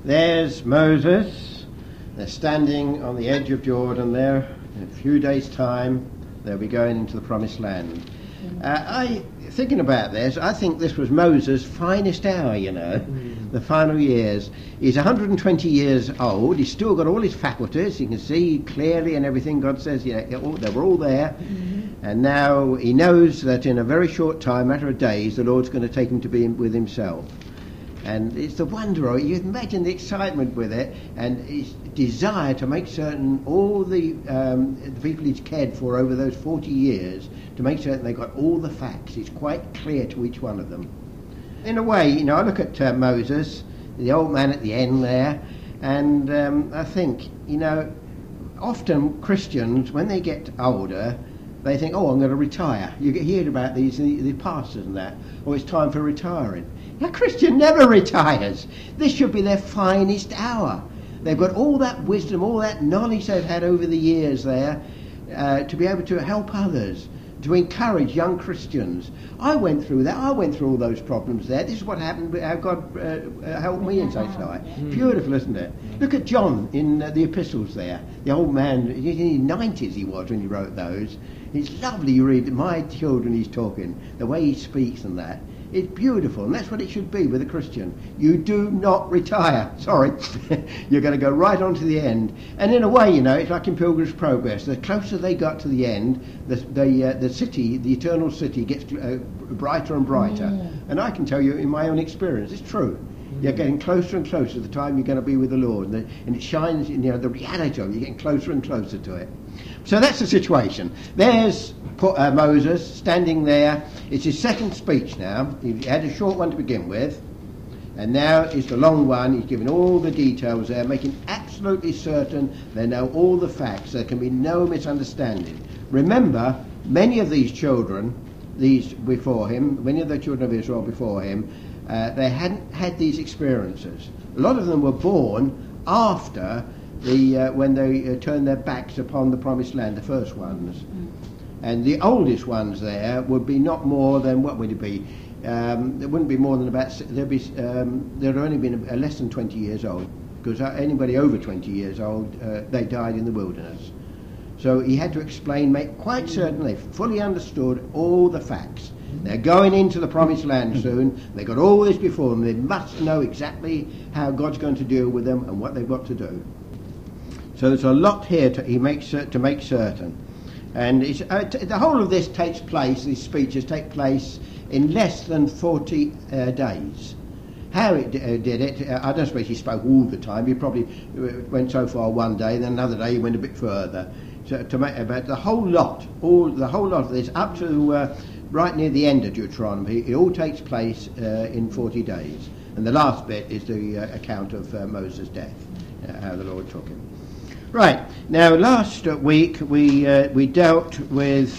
There's Moses. They're standing on the edge of Jordan there. In a few days' time, they'll be going into the promised land. Thinking about this, I think this was Moses' finest hour, the final years. He's 120 years old. He's still got all his faculties. He can see clearly and everything. God says, they were all there. And now he knows that in a very short time, matter of days, the Lord's going to take him to be with himself. And it's the wonder, you imagine the excitement with it, and his desire to make certain all the people he's cared for over those 40 years, to make certain they got all the facts. It's quite clear to each one of them. In a way, I look at Moses, the old man at the end there, and I think, often Christians, when they get older, they think, I'm going to retire. You hear about these, the pastors and that, it's time for retiring. A Christian never retires. This should be their finest hour. They've got all that wisdom, all that knowledge they've had over the years there to be able to help others, to encourage young Christians. I went through that. I went through all those problems there. This is what happened, how God helped me and such like. Beautiful, isn't it? Look at John in the epistles there. The old man, in his 90s he was when he wrote those. It's lovely. You read my children he's talking, the way he speaks and that. It's beautiful, and that's what it should be with a Christian. You do not retire. Sorry. You're going to go right on to the end. And in a way, it's like in Pilgrim's Progress. The closer they got to the end, the city, the eternal city, gets brighter and brighter. And I can tell you in my own experience, it's true. You're getting closer and closer to the time you're going to be with the Lord. And it shines, the reality of it. You're getting closer and closer to it. So that's the situation. There's Moses standing there. It's his second speech now. He had a short one to begin with, and now it's the long one. He's giving all the details there, making absolutely certain they know all the facts. There can be no misunderstanding. Remember, many of these children, before him, many of the children of Israel before him, they hadn't had these experiences. A lot of them were born after when they turned their backs upon the promised land, the first ones. And the oldest ones there would be not more than, what would it be? There wouldn't be more than about, they'd only been less than 20 years old, because anybody over 20 years old, they died in the wilderness. So he had to explain, make quite certain they fully understood all the facts. They're going into the promised land soon. They've got all this before them. They must know exactly how God's going to deal with them and what they've got to do. So there's a lot here to make certain. And the whole of this takes place, these speeches take place in less than 40 days. How it did it, I don't suppose he spoke all the time. He probably went so far one day, then another day he went a bit further. So to make about the whole lot of this up to right near the end of Deuteronomy, it all takes place in 40 days. And the last bit is the account of Moses' death, how the Lord took him. Right, now last week we dealt with,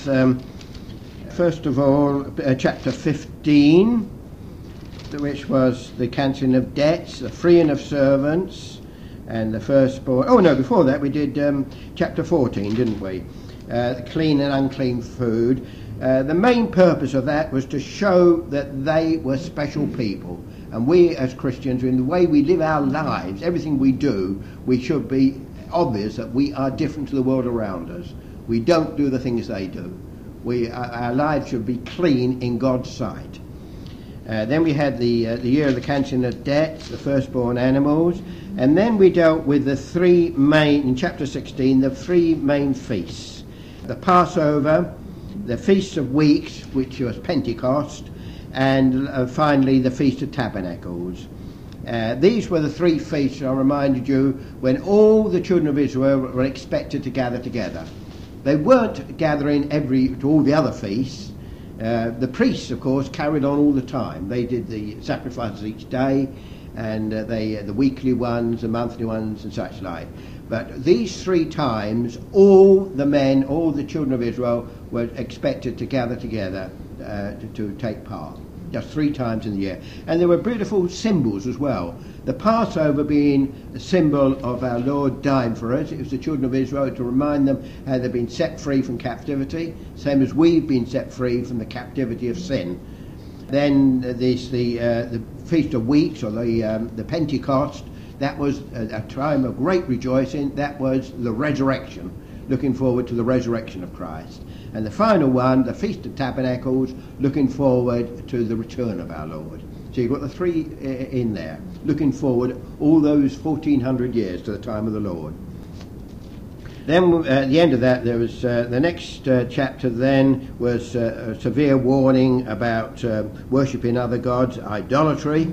first of all, chapter 15, which was the cancelling of debts, the freeing of servants, and the firstborn. Oh no, before that we did chapter 14, didn't we? Clean and unclean food. The main purpose of that was to show that they were special people. And we as Christians, in the way we live our lives, everything we do, we should be obvious that we are different to the world around us. We don't do the things they do. Our lives should be clean in God's sight. Then we had the year of the cancelling of debts, the firstborn animals, and then we dealt with the three main, in chapter 16, the three main feasts. The Passover, the Feast of Weeks, which was Pentecost, and finally the Feast of Tabernacles. These were the three feasts, I reminded you, when all the children of Israel were expected to gather together. They weren't gathering to all the other feasts. The priests, of course, carried on all the time. They did the sacrifices each day, and the weekly ones, the monthly ones, and such like. But these three times, all the men, all the children of Israel were expected to gather together to take part. Just 3 times in the year. And there were beautiful symbols as well. The Passover being a symbol of our Lord dying for us. It was the children of Israel to remind them how they've been set free from captivity, same as we've been set free from the captivity of sin. Then there's the Feast of Weeks, or the Pentecost. That was a time of great rejoicing. That was the resurrection, looking forward to the resurrection of Christ. And the final one, the Feast of Tabernacles, looking forward to the return of our Lord. So you've got the three in there, looking forward all those 1400 years to the time of the Lord. Then at the end of that, there was the next chapter then was a severe warning about worshipping other gods, idolatry,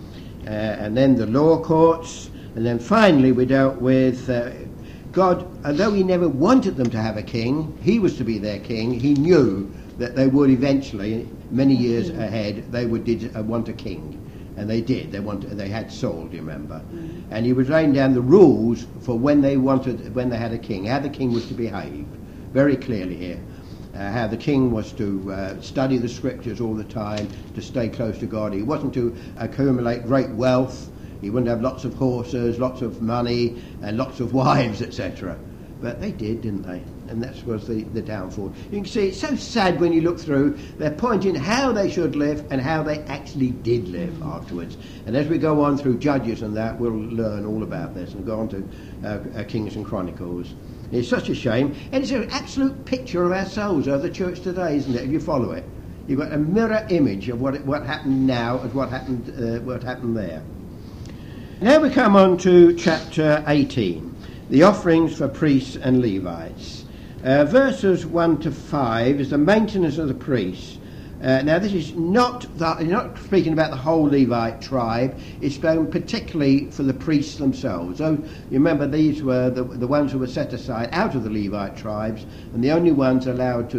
and then the law courts, and then finally we dealt with God. Although he never wanted them to have a king, he was to be their king. He knew that they would eventually, many years ahead, they would want a king. And they did. They had Saul, do you remember? And he was laying down the rules for when they had a king, how the king was to behave, very clearly here. How the king was to study the scriptures all the time, to stay close to God. He wasn't to accumulate great wealth. He wouldn't have lots of horses, lots of money, and lots of wives, etc. But they did, didn't they? And that was the downfall. You can see it's so sad when you look through. They're pointing how they should live and how they actually did live afterwards. And as we go on through Judges and that, we'll learn all about this and go on to Kings and Chronicles. It's such a shame. And it's an absolute picture of ourselves, of the church today, isn't it, if you follow it? You've got a mirror image of what happened now and what happened there. Now we come on to chapter 18, the offerings for priests and Levites. Verses 1 to 5 is the maintenance of the priests. Now this is not speaking about the whole Levite tribe. It's spoken particularly for the priests themselves. So you remember these were the ones who were set aside out of the Levite tribes, and the only ones allowed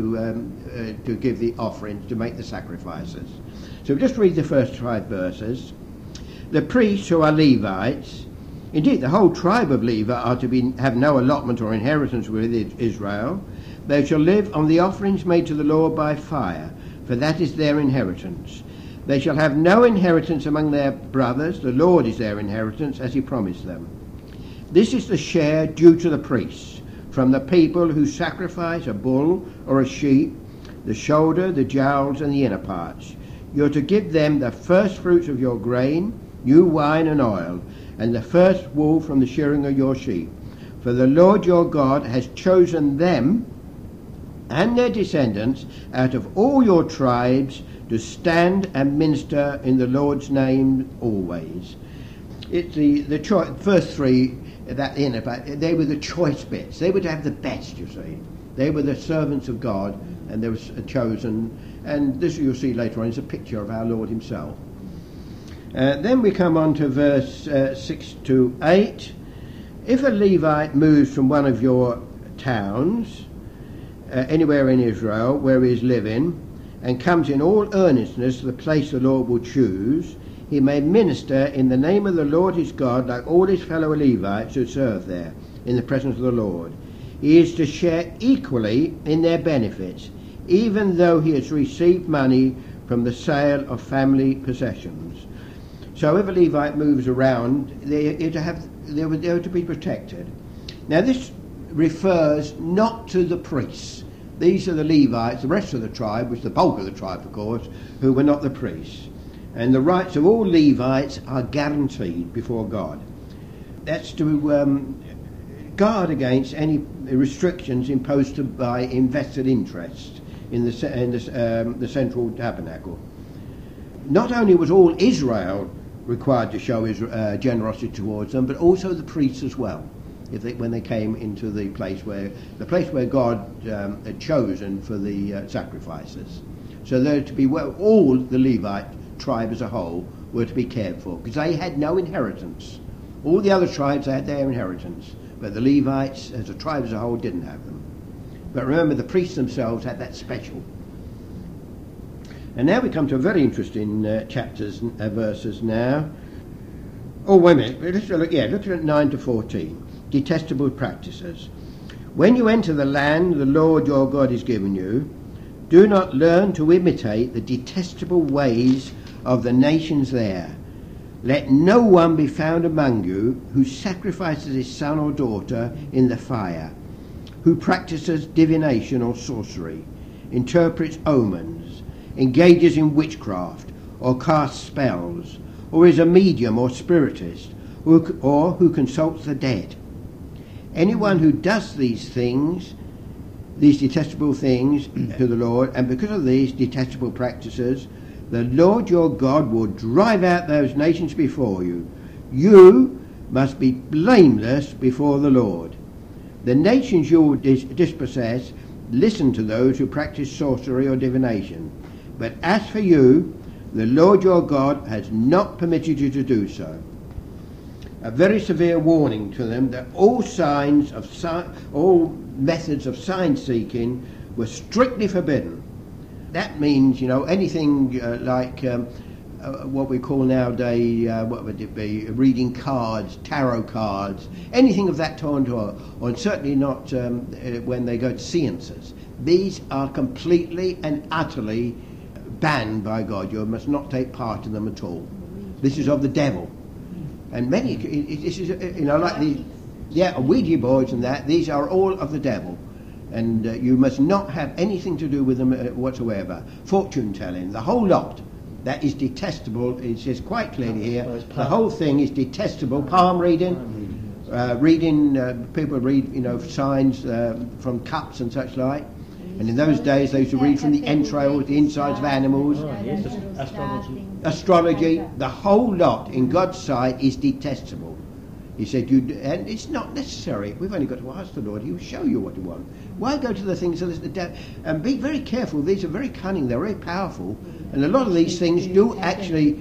to give the offerings, to make the sacrifices. So we'll just read the first 5 verses. The priests who are Levites, indeed the whole tribe of Levi, are to have no allotment or inheritance with Israel. They shall live on the offerings made to the Lord by fire, for that is their inheritance. They shall have no inheritance among their brothers. The Lord is their inheritance, as he promised them. This is the share due to the priests, from the people who sacrifice a bull or a sheep, the shoulder, the jowls, and the inner parts. You're to give them the first fruits of your grain, new wine and oil, and the first wool from the shearing of your sheep. For the Lord your God has chosen them and their descendants out of all your tribes to stand and minister in the Lord's name always. It's the first 3, that inner part, they were the choice bits. They were to have the best, you see. They were the servants of God, and they were chosen. And this you'll see later on is a picture of our Lord himself. Then we come on to verse 6 to 8. If a Levite moves from one of your towns, anywhere in Israel where he is living, and comes in all earnestness to the place the Lord will choose, he may minister in the name of the Lord his God like all his fellow Levites who serve there in the presence of the Lord. He is to share equally in their benefits, even though he has received money from the sale of family possessions. So if a Levite moves around, they are to be protected. Now this refers not to the priests. These are the Levites, the rest of the tribe, which is the bulk of the tribe, of course, who were not the priests. And the rights of all Levites are guaranteed before God. That's to guard against any restrictions imposed by invested interest in the central tabernacle. Not only was all Israel required to show his generosity towards them, but also the priests as well, when they came into the place where God had chosen for the sacrifices. So they're to be all the Levite tribe as a whole were to be cared for, because they had no inheritance. All the other tribes had their inheritance, but the Levites as a tribe as a whole didn't have them. But remember, the priests themselves had that special. And now we come to a very interesting verses now. Oh, wait a minute. Let's look at 9 to 14. Detestable practices. When you enter the land the Lord your God is giving you, do not learn to imitate the detestable ways of the nations there. Let no one be found among you who sacrifices his son or daughter in the fire, who practices divination or sorcery, interprets omens, engages in witchcraft, or casts spells, or is a medium or spiritist, or who consults the dead. Anyone who does these things, these detestable things to the Lord, and because of these detestable practices, the Lord your God will drive out those nations before you. You must be blameless before the Lord. The nations you will dispossess, listen to those who practice sorcery or divination. But as for you, the Lord your God has not permitted you to do so. A very severe warning to them that all methods of sign seeking were strictly forbidden. That means, anything like what we call nowadays, what would it be, reading cards, tarot cards, anything of that kind, or certainly not when they go to seances. These are completely and utterly banned by God. You must not take part in them at all. This is of the devil. And many, this is, like the, Ouija boards and that, these are all of the devil. And you must not have anything to do with them whatsoever. Fortune telling, the whole lot, that is detestable. It says quite clearly here, the whole thing is detestable. Palm reading, people read, signs from cups and such like. And in those days they used to read from the entrails, the insides of animals. Astrology, the whole lot in God's sight is detestable. He said, and it's not necessary. We've only got to ask the Lord. He will show you what you want. Why go to the things of the devil? And be very careful. These are very cunning. They're very powerful. And a lot of these things do actually...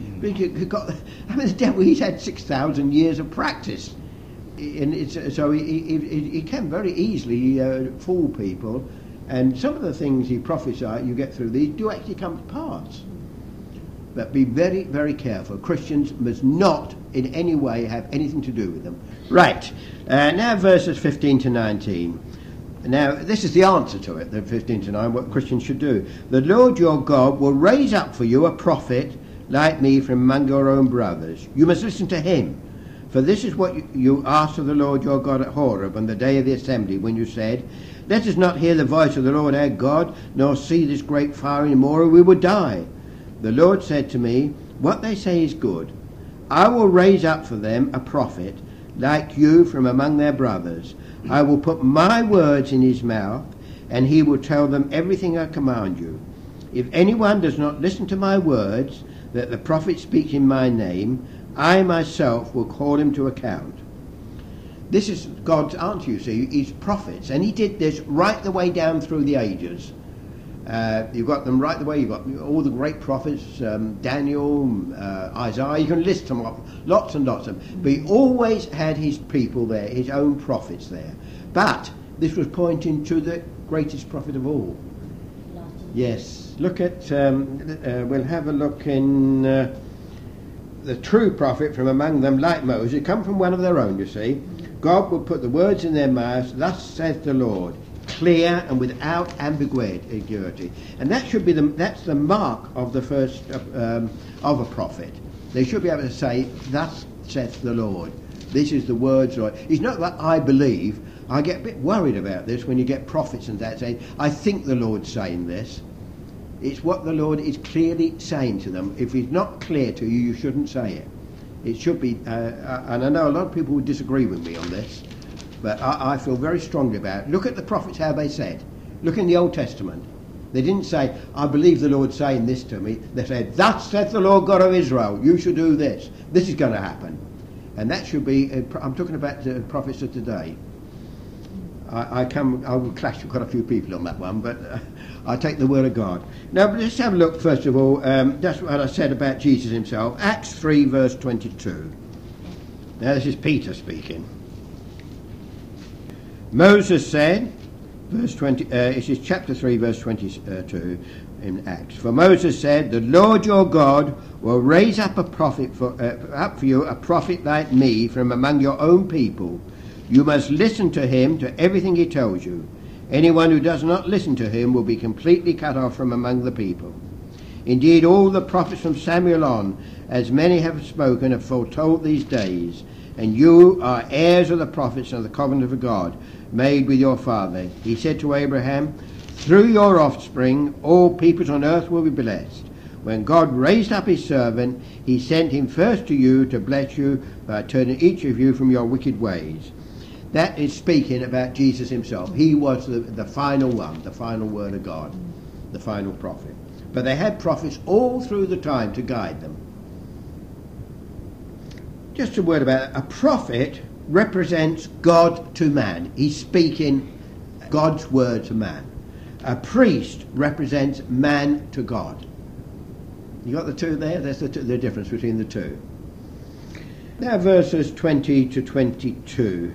the devil, he's had 6,000 years of practice. And so he can very easily fool people. And some of the things he prophesied, you get through these, do actually come to pass. But be very, very careful. Christians must not in any way have anything to do with them. Right. Now verses 15 to 19. Now, this is the answer to it, the 15 to 9, what Christians should do. The Lord your God will raise up for you a prophet like me from among your own brothers. You must listen to him. For this is what you asked of the Lord your God at Horeb on the day of the assembly, when you said, let us not hear the voice of the Lord our God, nor see this great fire any more, or we will die. The Lord said to me, what they say is good. I will raise up for them a prophet like you from among their brothers. I will put my words in his mouth, and he will tell them everything I command you. If anyone does not listen to my words, that the prophet speaks in my name, I myself will call him to account. This is God's answer, you see. He's prophets, and he did this right the way down through the ages. You've got them right the way. You've got all the great prophets, Daniel, Isaiah. You can list them off, lots and lots of them. But he always had his people there, his own prophets there. But this was pointing to the greatest prophet of all. Yes. Look at, we'll have a look in the true prophet from among them, like Moses, come from one of their own, you see. God will put the words in their mouths, thus saith the Lord. Clear and without ambiguity, and that should be that's the mark of the first of a prophet. They should be able to say, "Thus saith the Lord." This is the words, Lord. It's not that I believe. I get a bit worried about this when you get prophets and that saying, "I think the Lord's saying this." It's what the Lord is clearly saying to them. If it's not clear to you, you shouldn't say it. It should be, and I know a lot of people would disagree with me on this. But I feel very strongly about it. Look at the prophets, how they said. Look in the Old Testament. They didn't say, I believe the Lord's saying this to me. They said, thus saith the Lord God of Israel, you should do this. This is going to happen. And that should be, I'm talking about the prophets of today. I will clash with quite a few people on that one, but I take the word of God. Now, let's have a look, first of all, that's what I said about Jesus himself. Acts 3, verse 22. Now, this is Peter speaking. Moses said, verse 20, it is chapter 3, verse 22 in Acts. For Moses said, the Lord your God will raise up a prophet up for you, a prophet like me from among your own people. You must listen to him, to everything he tells you. Anyone who does not listen to him will be completely cut off from among the people. Indeed, all the prophets from Samuel on, as many have spoken, have foretold these days. And you are heirs of the prophets and of the covenant of God, made with your father. He said to Abraham, through your offspring all peoples on earth will be blessed. When God raised up his servant, he sent him first to you to bless you by turning each of you from your wicked ways. That is speaking about Jesus himself. He was the final one, the final word of God, the final prophet. But they had prophets all through the time to guide them. Just a word about it. A prophet represents God to man. He's speaking God's word to man. A priest represents man to God. You got the two there? There's the difference between the two. Now verses 20 to 22.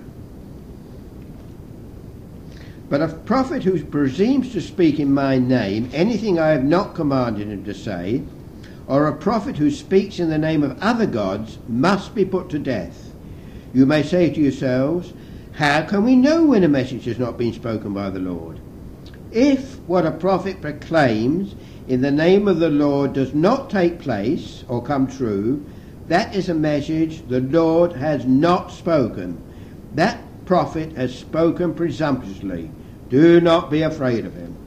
But a prophet who presumes to speak in my name anything I have not commanded him to say, or a prophet who speaks in the name of other gods, must be put to death. You may say to yourselves, how can we know when a message has not been spoken by the Lord? If what a prophet proclaims in the name of the Lord does not take place or come true, that is a message the Lord has not spoken. That prophet has spoken presumptuously. Do not be afraid of him.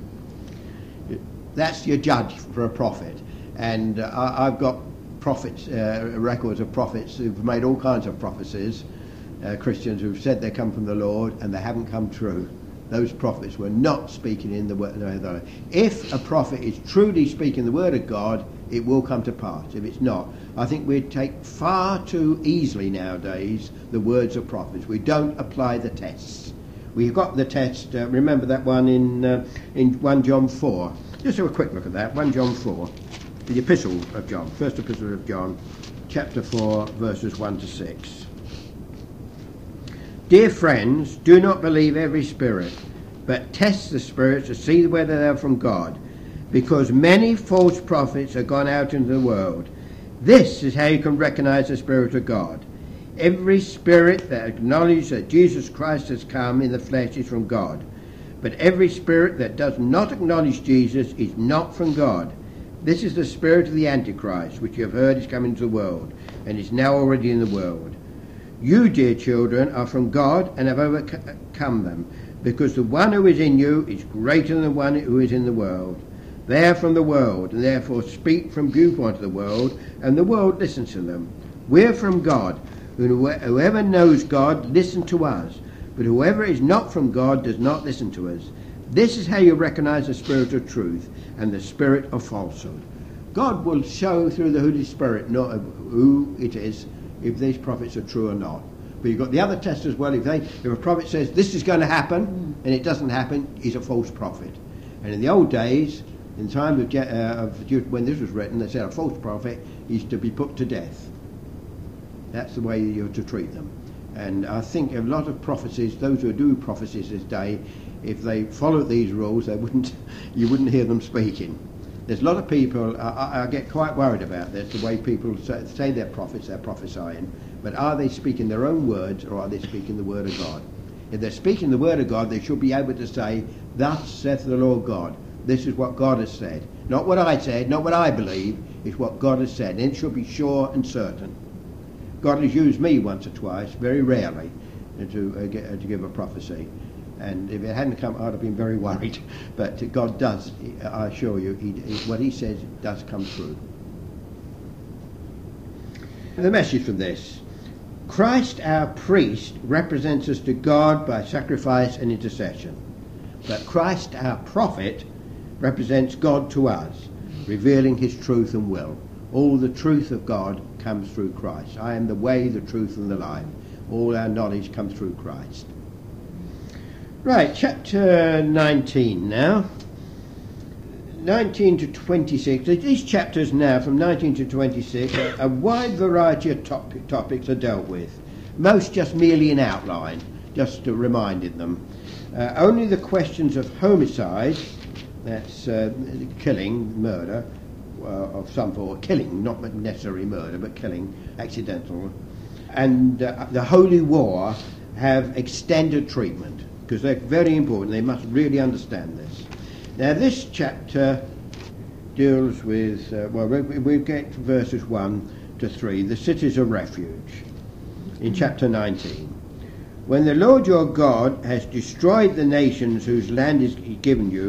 That's your judge for a prophet. And I've got prophets, records of prophets who've made all kinds of prophecies, Christians who've said they come from the Lord and they haven't come true. Those prophets were not speaking in the word of God. If a prophet is truly speaking the word of God, it will come to pass. If it's not, I think we take far too easily nowadays the words of prophets. We don't apply the tests. We've got the test, remember that one in 1 John 4. Just have a quick look at that, 1 John 4. The epistle of John, first epistle of John, chapter 4, verses 1 to 6. Dear friends, do not believe every spirit, but test the spirits to see whether they are from God, because many false prophets are gone out into the world. This is how you can recognize the Spirit of God. Every spirit that acknowledges that Jesus Christ has come in the flesh is from God, but every spirit that does not acknowledge Jesus is not from God. This is the spirit of the Antichrist, which you have heard is coming into the world, and is now already in the world. You, dear children, are from God and have overcome them, because the one who is in you is greater than the one who is in the world. They are from the world, and therefore speak from viewpoint of the world, and the world listens to them. We're from God, and whoever knows God listens to us, but whoever is not from God does not listen to us. This is how you recognize the spirit of truth and the spirit of falsehood. God will show through the Holy Spirit not who it is, if these prophets are true or not. But you've got the other test as well. If a prophet says this is going to happen and it doesn't happen, he's a false prophet. And in the old days, in the time of when this was written, they said a false prophet is to be put to death. That's the way you're to treat them. And I think a lot of prophecies, those who do prophecies this day, if they followed these rules, you wouldn't hear them speaking. There's a lot of people, I get quite worried about this, the way people say they're prophets, they're prophesying, but are they speaking their own words or are they speaking the word of God? If they're speaking the word of God, they should be able to say, thus saith the Lord God. This is what God has said. Not what I said, not what I believe, it's what God has said. And it should be sure and certain. God has used me once or twice, very rarely, to give a prophecy. And if it hadn't come, I'd have been very worried. But God does, I assure you, what he says does come true. The message from this. Christ, our priest, represents us to God by sacrifice and intercession. But Christ, our prophet, represents God to us, revealing his truth and will. All the truth of God comes through Christ. I am the way, the truth and the life. All our knowledge comes through Christ. Right, chapter 19 now. 19 to 26. These chapters now, from 19 to 26, a wide variety of topics are dealt with. Most just merely in outline, just to reminding them. Only the questions of homicide, that's killing, murder, of some form, killing, not necessarily murder, but killing, accidental, and the holy war have extended treatment, because they're very important. They must really understand this. Now this chapter deals with, we get verses 1 to 3, the cities of refuge, in chapter 19. When the Lord your God has destroyed the nations whose land is given you,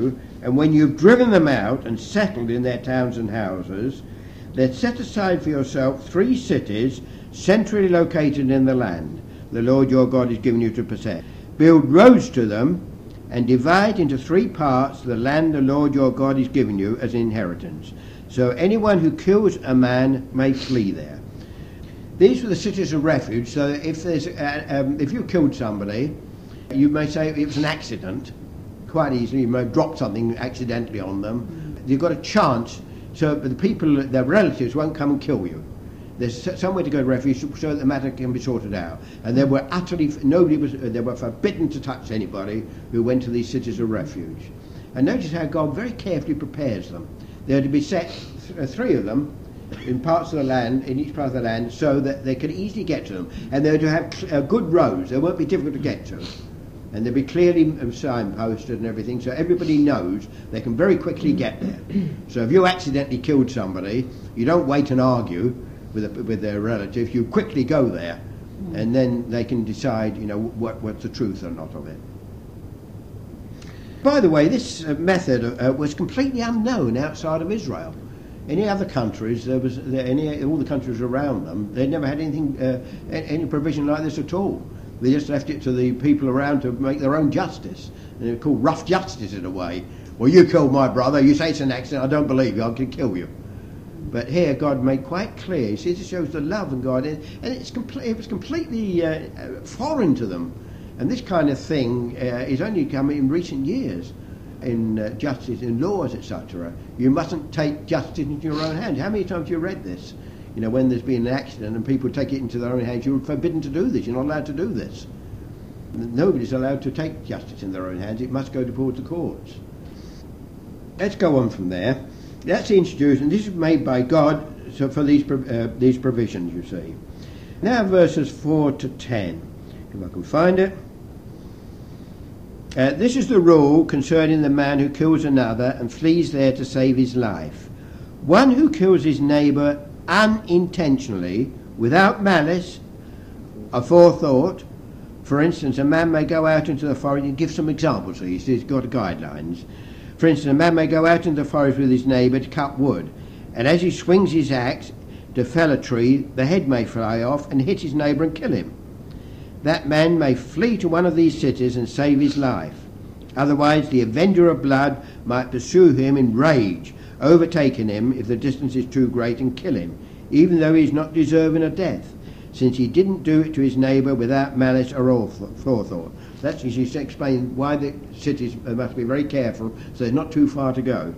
And when you've driven them out and settled in their towns and houses, then set aside for yourself 3 cities centrally located in the land the Lord your God has given you to possess. Build roads to them and divide into 3 parts the land the Lord your God has given you as an inheritance. So anyone who kills a man may flee there. These were the cities of refuge, so if you killed somebody, you may say it was an accident. Quite easily, you may drop something accidentally on them. You've got a chance, so the people, their relatives, won't come and kill you. There's somewhere to go to refuge so that the matter can be sorted out. And they were they were forbidden to touch anybody who went to these cities of refuge. And notice how God very carefully prepares them. They're to be set, 3 of them, in parts of the land, in each part of the land, so that they can easily get to them. And they're to have good roads. They won't be difficult to get to. And they'll be clearly signposted and everything, so everybody knows they can very quickly get there. So if you accidentally killed somebody, you don't wait and argue with their relative. You quickly go there, and then they can decide, what's the truth or not of it. By the way, this method was completely unknown outside of Israel. Any other countries, all the countries around them, they never had anything, any provision like this at all. They just left it to the people around to make their own justice. And it's called rough justice in a way. Well, you killed my brother, you say it's an accident, I don't believe you, I can kill you. But here God made quite clear, you see, this shows the love of God, and it was completely foreign to them. And this kind of thing is only coming in recent years in justice, in laws, etc. You mustn't take justice into your own hands. How many times have you read this? When there's been an accident and people take it into their own hands, you're forbidden to do this. You're not allowed to do this. Nobody's allowed to take justice in their own hands. It must go towards the courts. Let's go on from there. That's the institution. This is made by God for these provisions, you see. Now verses 4 to 10, if I can find it. This is the rule concerning the man who kills another and flees there to save his life. One who kills his neighbour unintentionally, without malice, aforethought. For instance, a man may go out into the forest, and give some examples here, he's got guidelines. For instance, a man may go out into the forest with his neighbour to cut wood, and as he swings his axe to fell a tree, the head may fly off and hit his neighbour and kill him. That man may flee to one of these cities and save his life. Otherwise, the avenger of blood might pursue him in rage, overtaking him if the distance is too great, and kill him, even though he is not deserving of death, since he didn't do it to his neighbour without malice or forethought. That's to explain why the cities must be very careful, so they're not too far to go.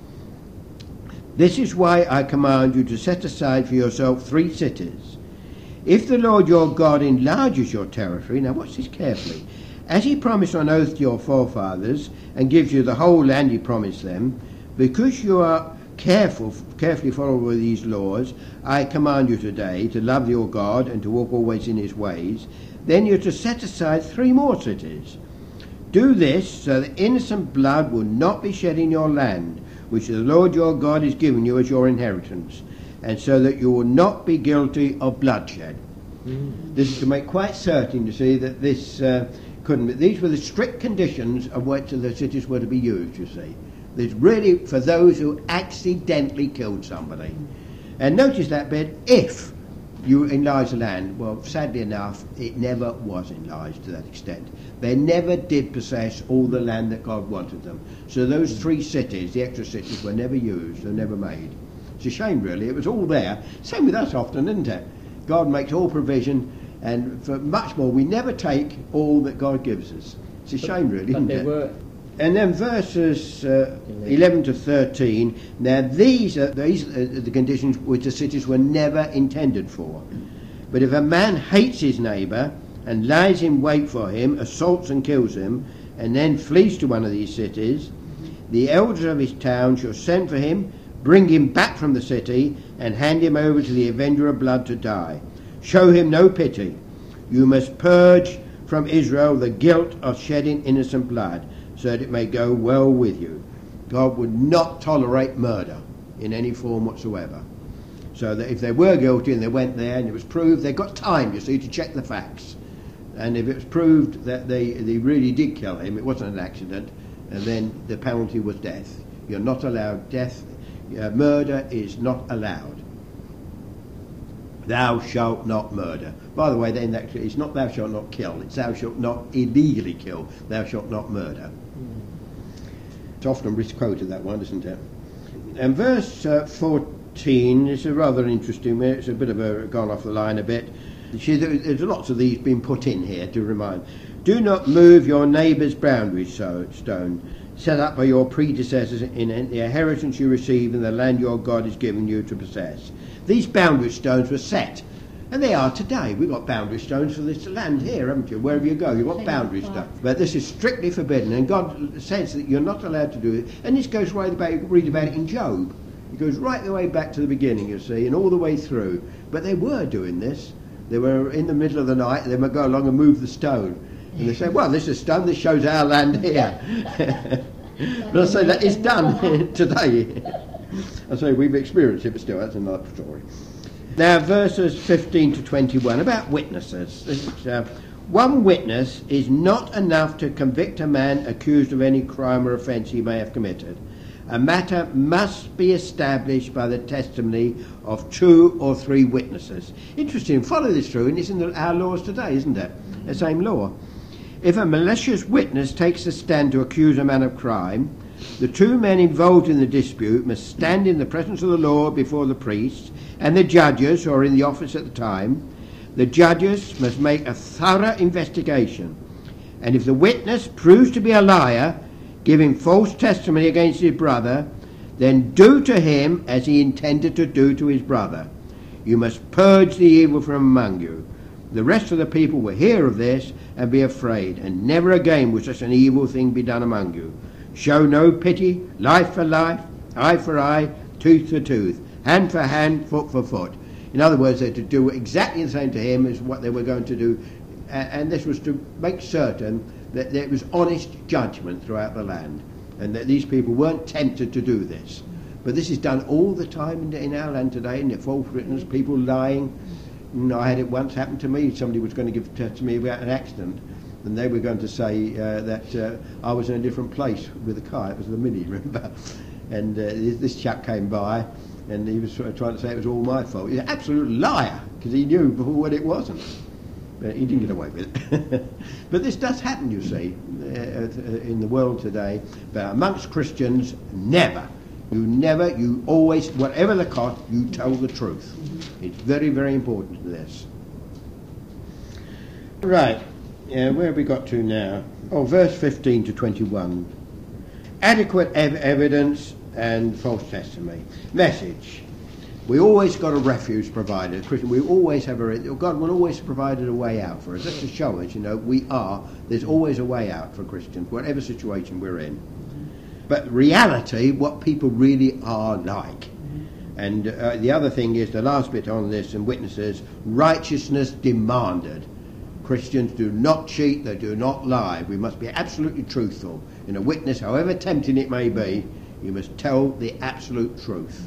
This is why I command you to set aside for yourself 3 cities. If the Lord your God enlarges your territory, now watch this carefully, as he promised on oath to your forefathers, and gives you the whole land he promised them, because you are carefully follow these laws, I command you today to love your God and to walk always in his ways, then you're to set aside 3 more cities. Do this so that innocent blood will not be shed in your land, which the Lord your God has given you as your inheritance, and so that you will not be guilty of bloodshed. This is to make quite certain, you see, that this couldn't be. These were the strict conditions of which the cities were to be used, you see. There's really for those who accidentally killed somebody. And notice that bit, if you enlarge the land. Well, sadly enough, it never was enlarged to that extent. They never did possess all the land that God wanted them. So those 3 cities, the extra cities, were never used, they're never made. It's a shame, really. It was all there. Same with us often, isn't it? God makes all provision, and for much more, we never take all that God gives us. It's a shame, really, isn't it? And then verses 11 to 13, now these are the conditions which the cities were never intended for. But if a man hates his neighbour and lies in wait for him, assaults and kills him, and then flees to one of these cities, the elders of his town shall send for him, bring him back from the city, and hand him over to the avenger of blood to die. Show him no pity. You must purge from Israel the guilt of shedding innocent blood, so that it may go well with you. God would not tolerate murder in any form whatsoever. So that if they were guilty and they went there and it was proved, they got time, you see, to check the facts. And if it was proved that they really did kill him, it wasn't an accident, and then the penalty was death. You're not allowed death. Murder is not allowed. Thou shalt not murder. By the way, then actually it's not thou shalt not kill, it's thou shalt not illegally kill, thou shalt not murder. It's often misquoted, that one, isn't it? And verse 14 is a rather interesting bit. It's a bit of a gone off the line a bit. There's lots of these being put in here to remind. Do not move your neighbour's boundary stone, set up by your predecessors in the inheritance you receive in the land your God has given you to possess. These boundary stones were set, and they are today. We've got boundary stones for this land here, haven't you? Wherever you go, you've got boundary stones. But this is strictly forbidden, and God says that you're not allowed to do it. And this goes right about, you can read about it in Job. It goes right the way back to the beginning, you see, and all the way through. But they were doing this. They were in the middle of the night, they would go along and move the stone. And they say, well, this is stone, this shows our land here. But I say that is done today. I say we've experienced it, but still, that's another story. Now, verses 15 to 21, about witnesses. One witness is not enough to convict a man accused of any crime or offence he may have committed. A matter must be established by the testimony of 2 or 3 witnesses. Interesting, follow this through, and it's in our laws today, isn't it? The same law. If a malicious witness takes a stand to accuse a man of crime, the 2 men involved in the dispute must stand in the presence of the law before the priests and the judges who are in the office at the time. The judges must make a thorough investigation, and if the witness proves to be a liar, giving false testimony against his brother, then do to him as he intended to do to his brother. You must purge the evil from among you. The rest of the people will hear of this and be afraid, and never again will such an evil thing be done among you. Show no pity, life for life, eye for eye, tooth for tooth, hand for hand, foot for foot. In other words, they're to do exactly the same to him as what they were going to do, and this was to make certain that there was honest judgment throughout the land, and that these people weren't tempted to do this. But this is done all the time in our land today, and false witness, people lying. I had it once happen to me. Somebody was going to give testimony about an accident, and they were going to say that I was in a different place with the car. It was the Mini, remember? And this chap came by, and he was sort of trying to say it was all my fault. He's an absolute liar, because he knew before what it wasn't. But he didn't get away with it. But this does happen, you see, in the world today. But amongst Christians, never. You always, whatever the cost, you tell the truth. It's very, very important to this. Right, where have we got to now? Oh, verse 15 to 21. Adequate evidence and false testimony. Message. We always got a refuge provided. Christian, we always have God will always have provided a way out for us. That's to show us, there's always a way out for Christians, whatever situation we're in. But reality, what people really are like. And the other thing is, the last bit on this, and witnesses, righteousness demanded. Christians do not cheat, they do not lie. We must be absolutely truthful. In a witness, however tempting it may be, you must tell the absolute truth.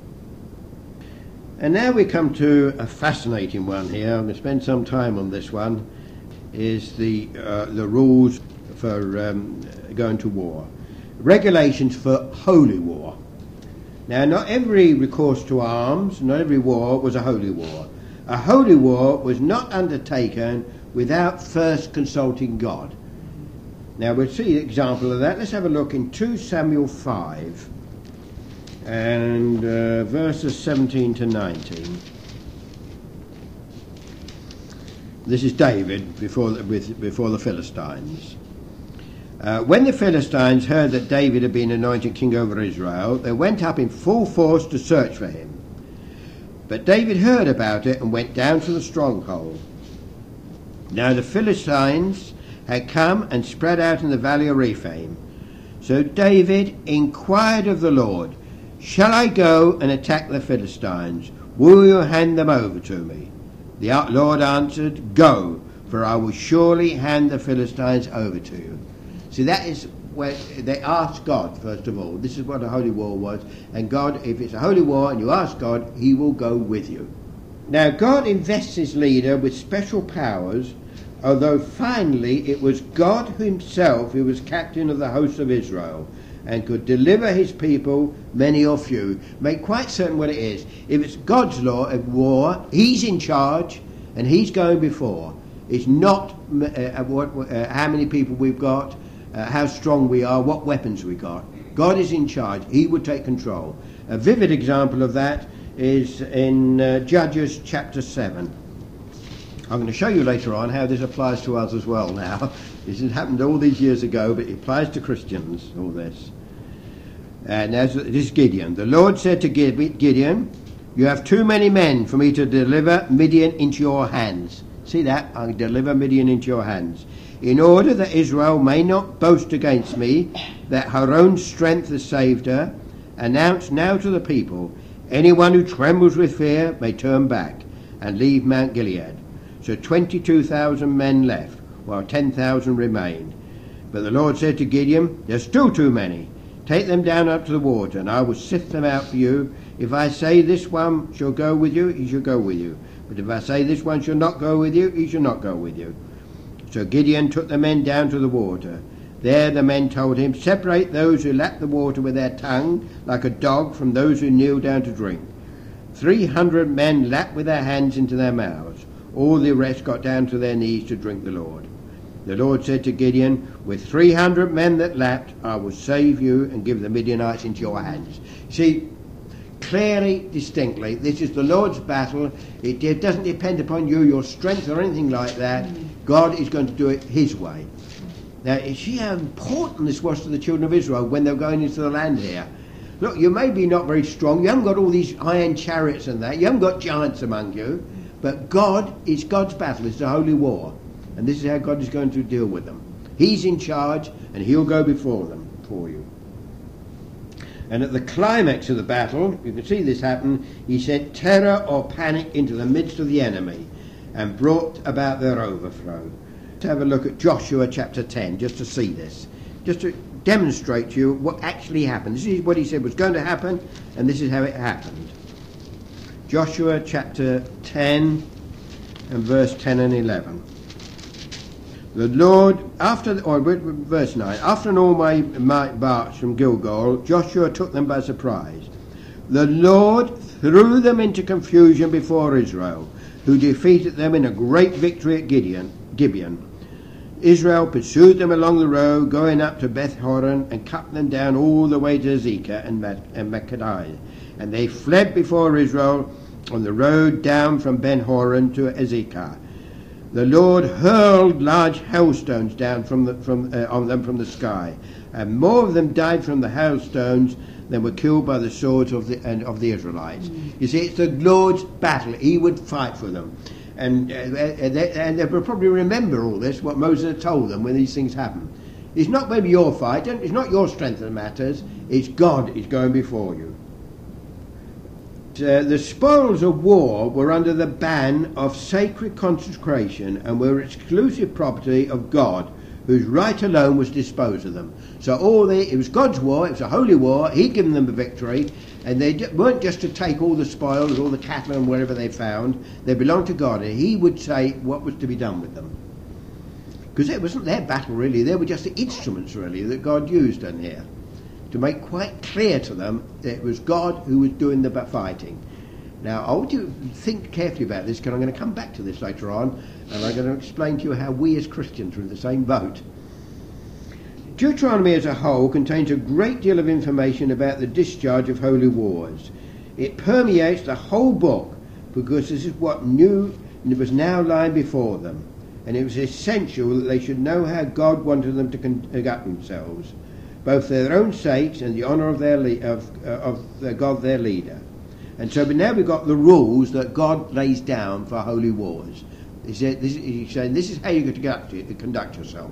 And now we come to a fascinating one here. I'm going to spend some time on this one. Is the rules for going to war. Regulations for holy war. Now, not every recourse to arms, not every war was a holy war. A holy war was not undertaken without first consulting God. Now, we'll see an example of that. Let's have a look in 2 Samuel 5. And verses 17 to 19. This is David before the Philistines. When the Philistines heard that David had been anointed king over Israel, they went up in full force to search for him. But David heard about it and went down to the stronghold. Now the Philistines had come and spread out in the valley of Rephaim. So David inquired of the Lord, "Shall I go and attack the Philistines? Will you hand them over to me?" The Lord answered, "Go, for I will surely hand the Philistines over to you." See, that is where they asked God, first of all. This is what a holy war was. And God, if it's a holy war and you ask God, he will go with you. Now, God invests his leader with special powers although finally it was God himself who was captain of the host of Israel and could deliver his people, many or few. Make quite certain what it is. If it's God's law of war, he's in charge and he's going before. It's not how many people we've got, how strong we are, what weapons we got. God is in charge. He would take control. A vivid example of that is in Judges chapter 7. I'm going to show you later on how this applies to us as well now. This has happened all these years ago, but it applies to Christians, all this. And this is Gideon. The Lord said to Gideon, you have too many men for me to deliver Midian into your hands. See that? I deliver Midian into your hands. In order that Israel may not boast against me, that her own strength has saved her, announce now to the people, anyone who trembles with fear may turn back and leave Mount Gilead. So 22,000 men left, while 10,000 remained. But the Lord said to Gideon, there's still too many. Take them down up to the water, and I will sift them out for you. If I say this one shall go with you, he shall go with you. But if I say this one shall not go with you, he shall not go with you. So Gideon took the men down to the water. There the men told him, separate those who lap the water with their tongue, like a dog, from those who kneel down to drink. 300 men lapped with their hands into their mouths. All the rest got down to their knees to drink the Lord. The Lord said to Gideon, with 300 men that lapped, I will save you and give the Midianites into your hands. See, clearly, distinctly, this is the Lord's battle. It doesn't depend upon you, your strength or anything like that. God is going to do it his way. Now, you see how important this was to the children of Israel when they were going into the land here. Look, you may be not very strong. You haven't got all these iron chariots and that. You haven't got giants among you. But God is God's battle. It's the holy war. And this is how God is going to deal with them. He's in charge and he'll go before them, for you. And at the climax of the battle, you can see this happen, he sent terror or panic into the midst of the enemy and brought about their overthrow. Let's have a look at Joshua chapter 10 just to see this. Just to demonstrate to you what actually happened. This is what he said was going to happen, and this is how it happened. Joshua chapter 10 and verse 10 and 11. The Lord, verse 9, after an all-night march from Gilgal, Joshua took them by surprise. The Lord threw them into confusion before Israel, who defeated them in a great victory at Gibeon. Israel pursued them along the road, going up to Beth Horon, and cut them down all the way to Azekah and Makkedah. And they fled before Israel on the road down from Ben Horon to Azekah. The Lord hurled large hailstones down on them from the sky, and more of them died from the hailstones than were killed by the swords of the Israelites. You see, it's the Lord's battle. He would fight for them. And they will probably remember all this, what Moses had told them when these things happen. It's not maybe your fight, it's not your strength that matters, it's God is going before you. The spoils of war were under the ban of sacred consecration and were exclusive property of God, whose right alone was to dispose of them. So it was God's war, it was a holy war, he'd given them the victory, and they weren't just to take all the spoils, all the cattle and wherever they found. They belonged to God, and he would say what was to be done with them. Because it wasn't their battle really, they were just the instruments really that God used in here, to make quite clear to them that it was God who was doing the fighting. Now, I want you to think carefully about this, because I'm going to come back to this later on, and I'm going to explain to you how we as Christians are in the same boat. Deuteronomy as a whole contains a great deal of information about the discharge of holy wars. It permeates the whole book, because this is what was now lying before them, and it was essential that they should know how God wanted them to conduct themselves, both for their own sakes and the honour of God their leader. And so now we've got the rules that God lays down for holy wars. He's saying this is how you're going to conduct yourself.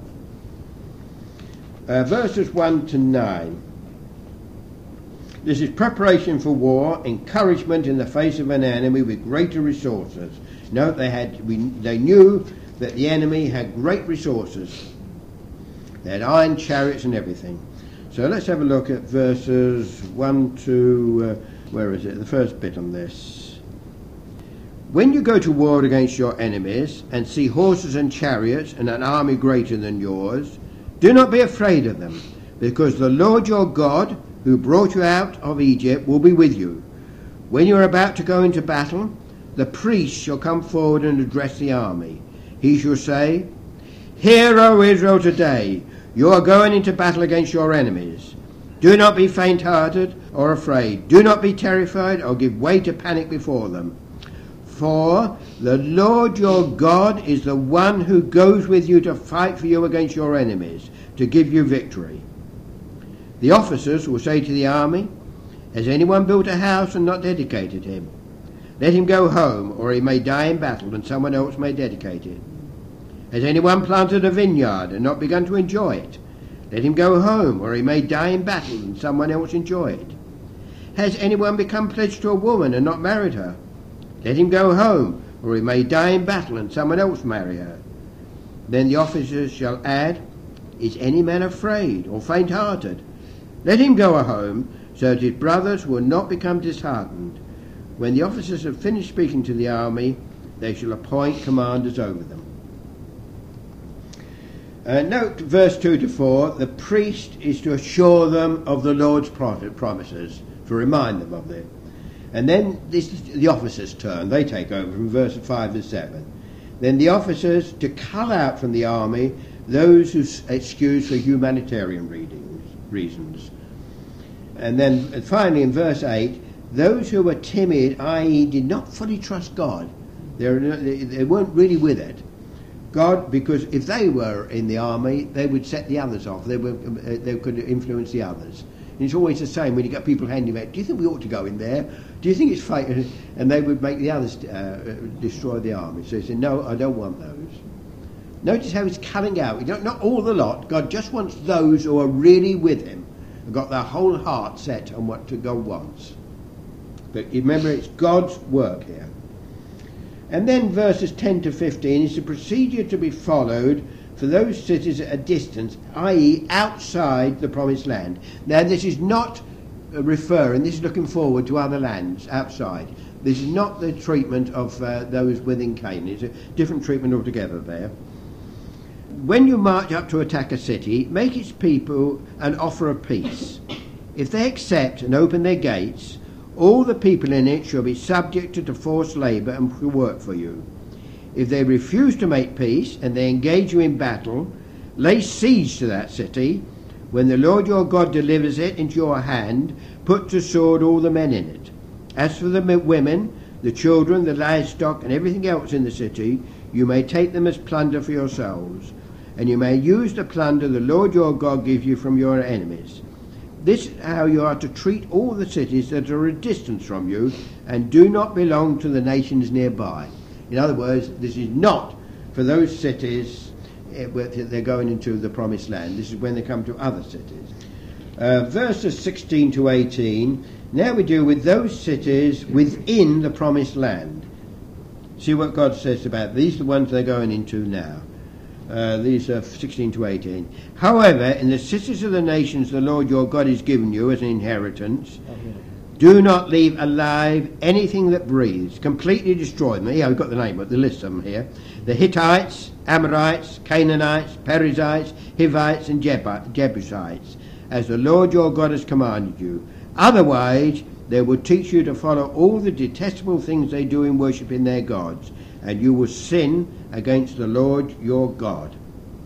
Verses 1 to 9. This is preparation for war, encouragement in the face of an enemy with greater resources. Note they knew that the enemy had great resources. They had iron chariots and everything. So let's have a look at verses 1 to, where is it? The first bit on this. When you go to war against your enemies and see horses and chariots and an army greater than yours, do not be afraid of them, because the Lord your God, who brought you out of Egypt, will be with you. When you are about to go into battle, the priest shall come forward and address the army. He shall say, Hear, O Israel, today, you are going into battle against your enemies. Do not be faint-hearted or afraid. Do not be terrified or give way to panic before them. For the Lord your God is the one who goes with you to fight for you against your enemies, to give you victory. The officers will say to the army, Has anyone built a house and not dedicated him? Let him go home, or he may die in battle and someone else may dedicate it. Has anyone planted a vineyard and not begun to enjoy it? Let him go home, or he may die in battle and someone else enjoy it. Has anyone become pledged to a woman and not married her? Let him go home, or he may die in battle and someone else marry her. Then the officers shall add, Is any man afraid or faint-hearted? Let him go home, so that his brothers will not become disheartened. When the officers have finished speaking to the army, they shall appoint commanders over them. Note verse 2 to 4, the priest is to assure them of the Lord's promises, to remind them of them. And then this is the officers' turn. They take over from verses 5 to 7. Then the officers to cull out from the army those who excuse for humanitarian reasons. And then finally in verse 8, those who were timid, i.e. did not fully trust God, they weren't really with it. God, because if they were in the army, they would set the others off. They could influence the others. And it's always the same when you get people handing back, do you think we ought to go in there? Do you think it's fake? And they would make the others destroy the army. So he said, no, I don't want those. Notice how he's culling out. Not all the lot. God just wants those who are really with him, who got their whole heart set on what God wants. But remember, it's God's work here. And then verses 10 to 15 is the procedure to be followed for those cities at a distance, i.e. outside the promised land. Now this is not referring, this is looking forward to other lands outside. This is not the treatment of those within Canaan. It's a different treatment altogether there. When you march up to attack a city, make its people an offer of peace. If they accept and open their gates, all the people in it shall be subjected to forced labour and will work for you. If they refuse to make peace and they engage you in battle, lay siege to that city. When the Lord your God delivers it into your hand, put to sword all the men in it. As for the women, the children, the livestock and everything else in the city, you may take them as plunder for yourselves, and you may use the plunder the Lord your God gives you from your enemies. This is how you are to treat all the cities that are a distance from you and do not belong to the nations nearby. In other words, this is not for those cities where they're going into the promised land. This is when they come to other cities. Verses 16 to 18, now we deal with those cities within the promised land. See what God says about these are the ones they're going into now. These are 16 to 18. However, in the cities of the nations the Lord your God has given you as an inheritance, do not leave alive anything that breathes. Completely destroy them. Yeah, we've got the name, but the list of them here. The Hittites, Amorites, Canaanites, Perizzites, Hivites, and Jebusites, as the Lord your God has commanded you. Otherwise, they will teach you to follow all the detestable things they do in worshipping their gods, and you will sin against the Lord your God.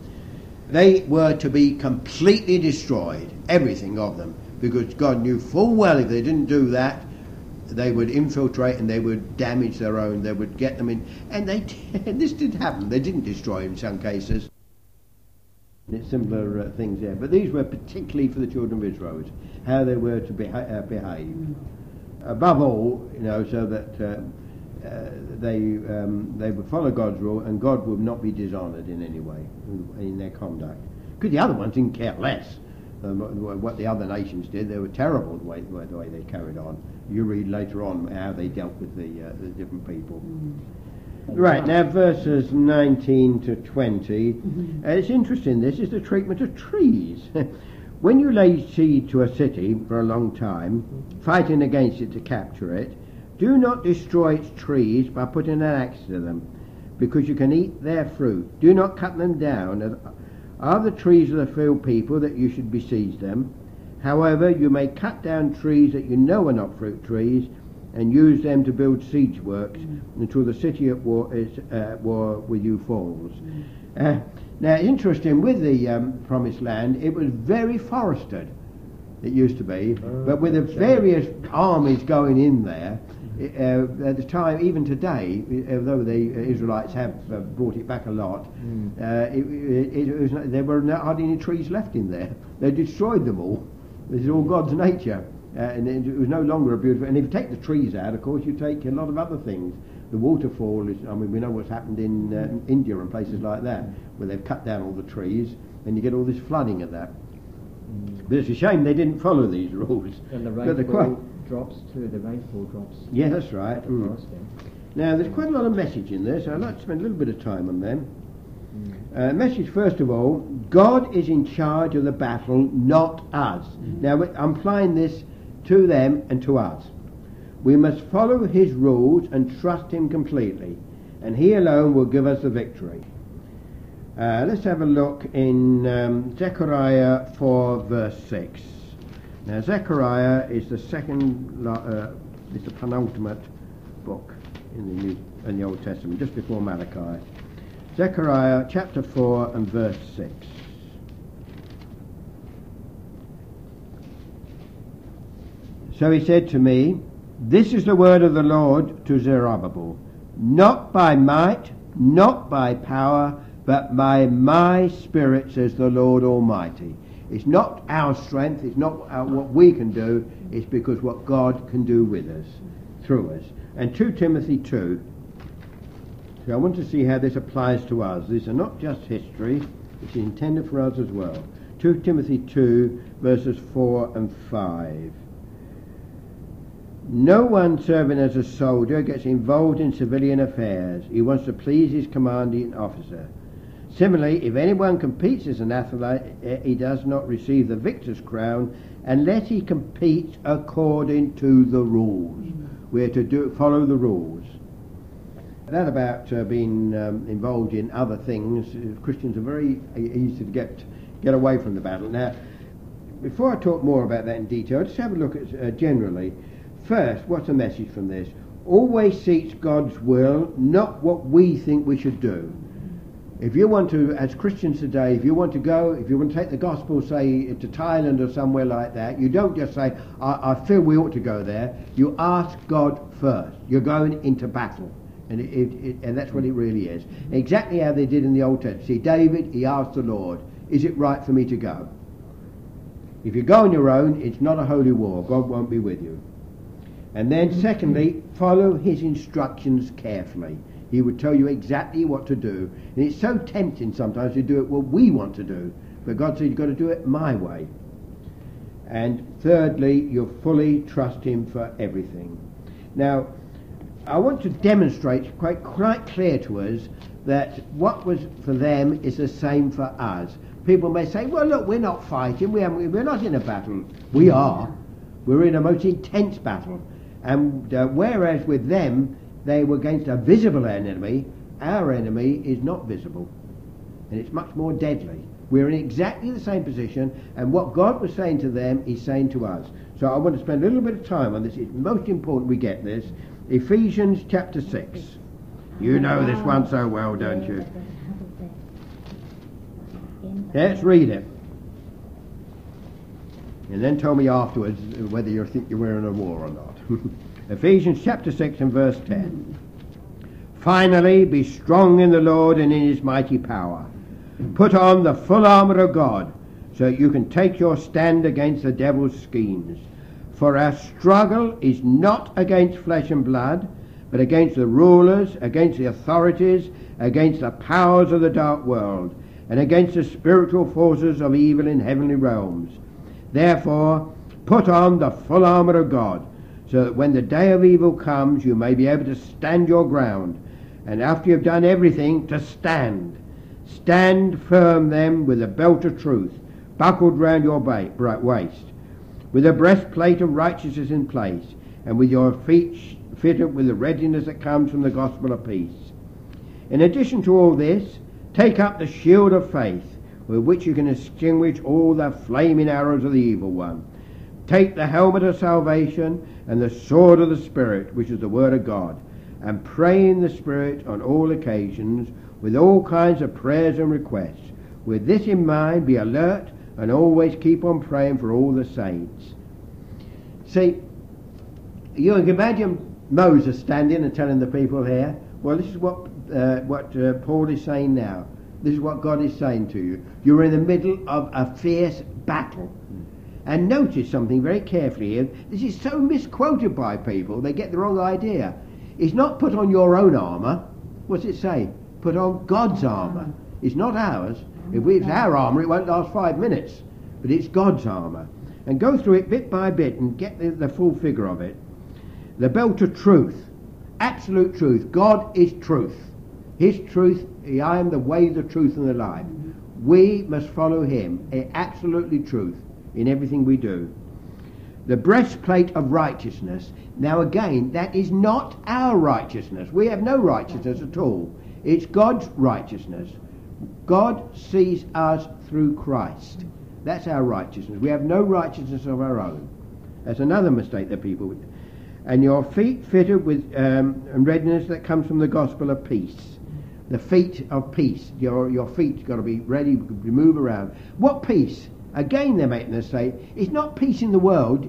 They were to be completely destroyed, everything of them, because God knew full well if they didn't do that, they would infiltrate and they would damage their own, they would get them in. And this did happen. They didn't destroy in some cases. Similar things there. But these were particularly for the children of Israel, how they were to behave. Above all, so that they would follow God's rule and God would not be dishonoured in any way in their conduct. Because the other ones didn't care less what the other nations did. They were terrible the way they carried on. You read later on how they dealt with the different people. Right, now verses 19 to 20. It's interesting, this is the treatment of trees. When you lay siege to a city for a long time, fighting against it to capture it, Do not destroy its trees by putting an axe to them, because you can eat their fruit. Do not cut them down. Are the trees of the field people that you should besiege them? However, you may cut down trees that you know are not fruit trees, and use them to build siege works until the city at war with you falls. Now, interesting, with the Promised Land, it was very forested. It used to be, but with the various armies going in there, at the time, even today, although the Israelites have brought it back a lot, there were hardly any trees left in there. They destroyed them all. This is all God's nature. And it was no longer a beautiful... And if you take the trees out, of course, you take a lot of other things. The waterfall is... I mean, we know what's happened in India and places like that, where they've cut down all the trees, and you get all this flooding of that. But it's a shame they didn't follow these rules. And the rainfall drops too. The rainfall drops. Yeah, that's right. Now, there's quite a lot of message in there, so I'd like to spend a little bit of time on them. Message, first of all, God is in charge of the battle, not us. Now, I'm applying this to them and to us. We must follow his rules and trust him completely, and he alone will give us the victory. Let's have a look in Zechariah 4 verse 6. Now, Zechariah is the it's the penultimate book in the Old Testament, just before Malachi. Zechariah chapter 4 and verse 6. So he said to me, this is the word of the Lord to Zerubbabel, not by might, not by power, but by my Spirit, says the Lord Almighty. It's not our strength, it's not what we can do, it's because what God can do with us, through us. And 2 Timothy 2. So I want to see how this applies to us. These are not just history, it's intended for us as well. 2 Timothy 2 verses 4 and 5. No one serving as a soldier gets involved in civilian affairs. He wants to please his commanding officer. Similarly, if anyone competes as an athlete, he does not receive the victor's crown unless he competes according to the rules. We're to follow the rules. That about being involved in other things, Christians are very easy to get away from the battle. Now, before I talk more about that in detail, just have a look at generally. First, what's the message from this? Always seeks God's will, not what we think we should do. If you want to, as Christians today, if you want to take the gospel, say, to Thailand or somewhere like that, you don't just say, I feel we ought to go there. You ask God first. You're going into battle. And that's what it really is. Exactly how they did in the Old Testament. See, David, he asked the Lord, is it right for me to go? If you go on your own, it's not a holy war. God won't be with you. And then secondly, follow his instructions carefully. He would tell you exactly what to do. And it's so tempting sometimes to do it what we want to do. But God said you've got to do it my way. And thirdly, you'll fully trust him for everything. Now, I want to demonstrate quite clear to us that what was for them is the same for us. People may say, well, look, we're not fighting. We're not in a battle. We are. We're in a most intense battle. And whereas with them, they were against a visible enemy, our enemy is not visible. And it's much more deadly. We're in exactly the same position, and what God was saying to them, he's saying to us. So I want to spend a little bit of time on this. It's most important we get this. Ephesians chapter 6. You know this one so well, don't you? Let's read it. And then tell me afterwards whether you think you're in a war or not. Ephesians chapter 6 and verse 10. Finally, be strong in the Lord and in his mighty power. Put on the full armour of God, so that you can take your stand against the devil's schemes. For our struggle is not against flesh and blood, but against the rulers, against the authorities, against the powers of the dark world, and against the spiritual forces of evil in heavenly realms. Therefore, put on the full armour of God, so that when the day of evil comes, you may be able to stand your ground, and after you have done everything, to stand. Stand firm then with a belt of truth buckled round your waist, with a breastplate of righteousness in place, and with your feet fitted with the readiness that comes from the gospel of peace. In addition to all this, take up the shield of faith, with which you can extinguish all the flaming arrows of the evil one. Take the helmet of salvation and the sword of the Spirit, which is the word of God, and pray in the Spirit on all occasions, with all kinds of prayers and requests. With this in mind, be alert and always keep on praying for all the saints. See, you can imagine Moses standing and telling the people here, well, this is what Paul is saying now. This is what God is saying to you. You're in the middle of a fierce battle. And notice something very carefully here. This is so misquoted by people, they get the wrong idea. It's not put on your own armour. What's it say? Put on God's armour. It's not ours. If it's our armour, it won't last 5 minutes. But it's God's armour. And go through it bit by bit and get the full figure of it. The belt of truth. Absolute truth. God is truth. His truth, I am the way, the truth and the life. We must follow him. Absolutely truth in everything we do. The breastplate of righteousness. Now again, that is not our righteousness. We have no righteousness at all. It's God's righteousness. God sees us through Christ. That's our righteousness. We have no righteousness of our own. That's another mistake that people would. And your feet fitted with readiness that comes from the gospel of peace. The feet of peace. Your feet got to be ready to move around. What peace? Again, they're making us say, it's not peace in the world.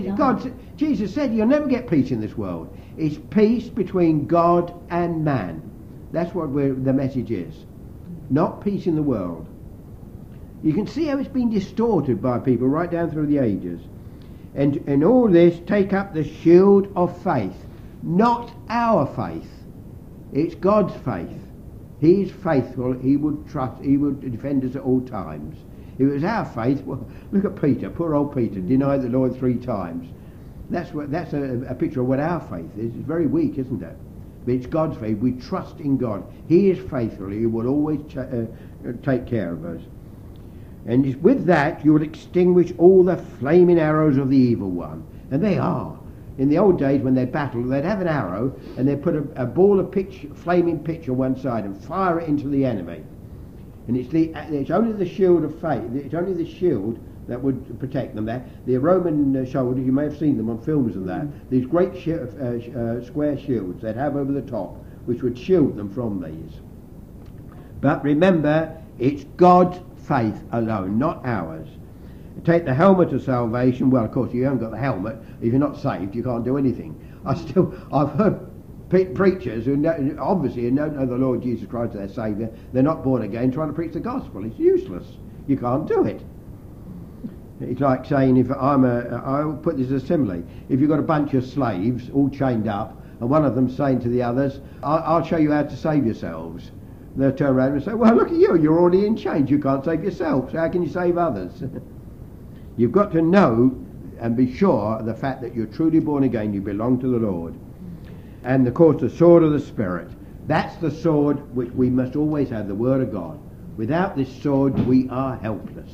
Jesus said you'll never get peace in this world. It's peace between God and man. That's what the message is. Not peace in the world. You can see how it's been distorted by people right down through the ages. And in all this, take up the shield of faith. Not our faith. It's God's faith. He is faithful. He would trust. He would defend us at all times. If it was our faith, well, look at Peter, poor old Peter, denied the Lord 3 times. That's a picture of what our faith is. It's very weak, isn't it? But it's God's faith. We trust in God. He is faithful. He will always take care of us. And with that, you will extinguish all the flaming arrows of the evil one. And they are. In the old days when they'd battle, they'd have an arrow and they'd put a ball of flaming pitch on one side and fire it into the enemy. And it's only the shield of faith, it's only the shield that would protect them there. The Roman soldiers, you may have seen them on films and that, these great square shields they'd have over the top, which would shield them from these. But remember, it's God's faith alone, not ours. Take the helmet of salvation. Well, of course, you haven't got the helmet. If you're not saved, you can't do anything. I've heard preachers who obviously don't know the Lord Jesus Christ as their Saviour. They're not born again, trying to preach the gospel. It's useless. You can't do it. It's like saying, I'll put this as a simile. If you've got a bunch of slaves all chained up, and one of them saying to the others, I'll show you how to save yourselves. They'll turn around and say, well, look at you. You're already in chains. You can't save yourself. So how can you save others? You've got to know and be sure of the fact that you're truly born again. You belong to the Lord. And of course the sword of the Spirit. That's the sword which we must always have, the Word of God. Without this sword we are helpless.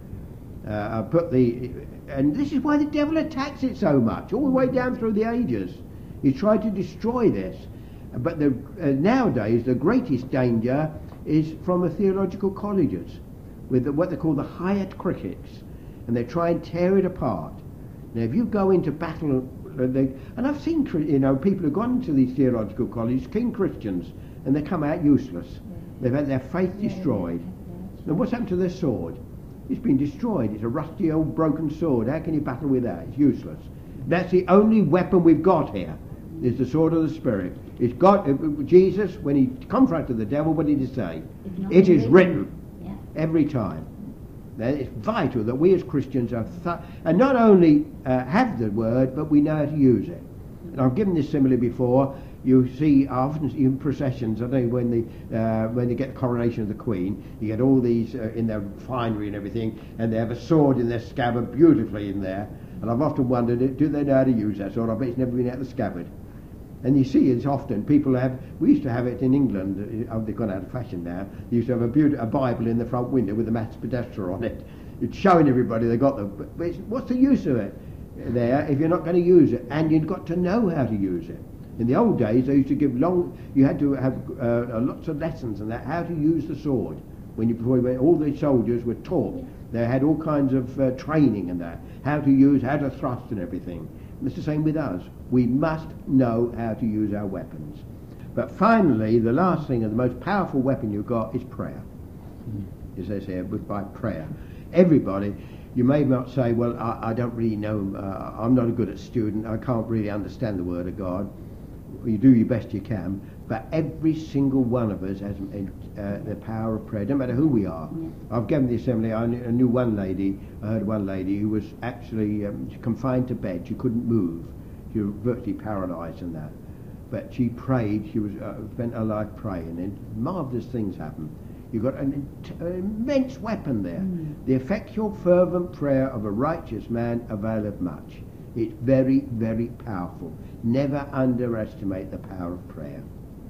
And this is why the devil attacks it so much, all the way down through the ages. He tried to destroy this. But nowadays the greatest danger is from the theological colleges, with what they call the hired critics. And they try and tear it apart. Now if you go into battle, and I've seen people who've gone to these theological colleges, keen Christians, and they come out useless. They've had their faith destroyed. Now what's happened to their sword? It's been destroyed. It's a rusty old broken sword. How can you battle with that? It's useless. That's the only weapon we've got here, is the sword of the Spirit. It's God. Jesus, when he confronted the devil, what did he say? It is written. Yeah. Every time. Now, it's vital that we as Christians and not only have the word, but we know how to use it. And I've given this simile before. You see often in processions, I don't know, when they get the coronation of the Queen, you get all these in their finery and everything, and they have a sword in their scabbard beautifully in there. And I've often wondered, do they know how to use that sword? I bet it's never been out of the scabbard. And you see it's often, we used to have it in England, they've gone out of fashion now, they used to have a Bible in the front window with a Mass Pedestra on it. It's showing everybody they got them, but what's the use of it there if you're not going to use it? And you've got to know how to use it. In the old days, they used to give you had to have lots of lessons on that, how to use the sword. All the soldiers were taught. They had all kinds of training in that, how to thrust and everything. And it's the same with us. We must know how to use our weapons. But finally, the last thing and the most powerful weapon you've got is prayer. It says here, by prayer. Everybody, you may not say, well, I don't really know, I'm not a good student, I can't really understand the Word of God. You do your best you can, but every single one of us has the power of prayer, no matter who we are. I've given the assembly, I knew one lady, I heard one lady who was actually confined to bed. She couldn't move. She was virtually paralysed in that. But she prayed, she was spent her life praying, and marvellous things happened. You've got an immense weapon there. The effectual fervent prayer of a righteous man availeth much. It's very, very powerful. Never underestimate the power of prayer.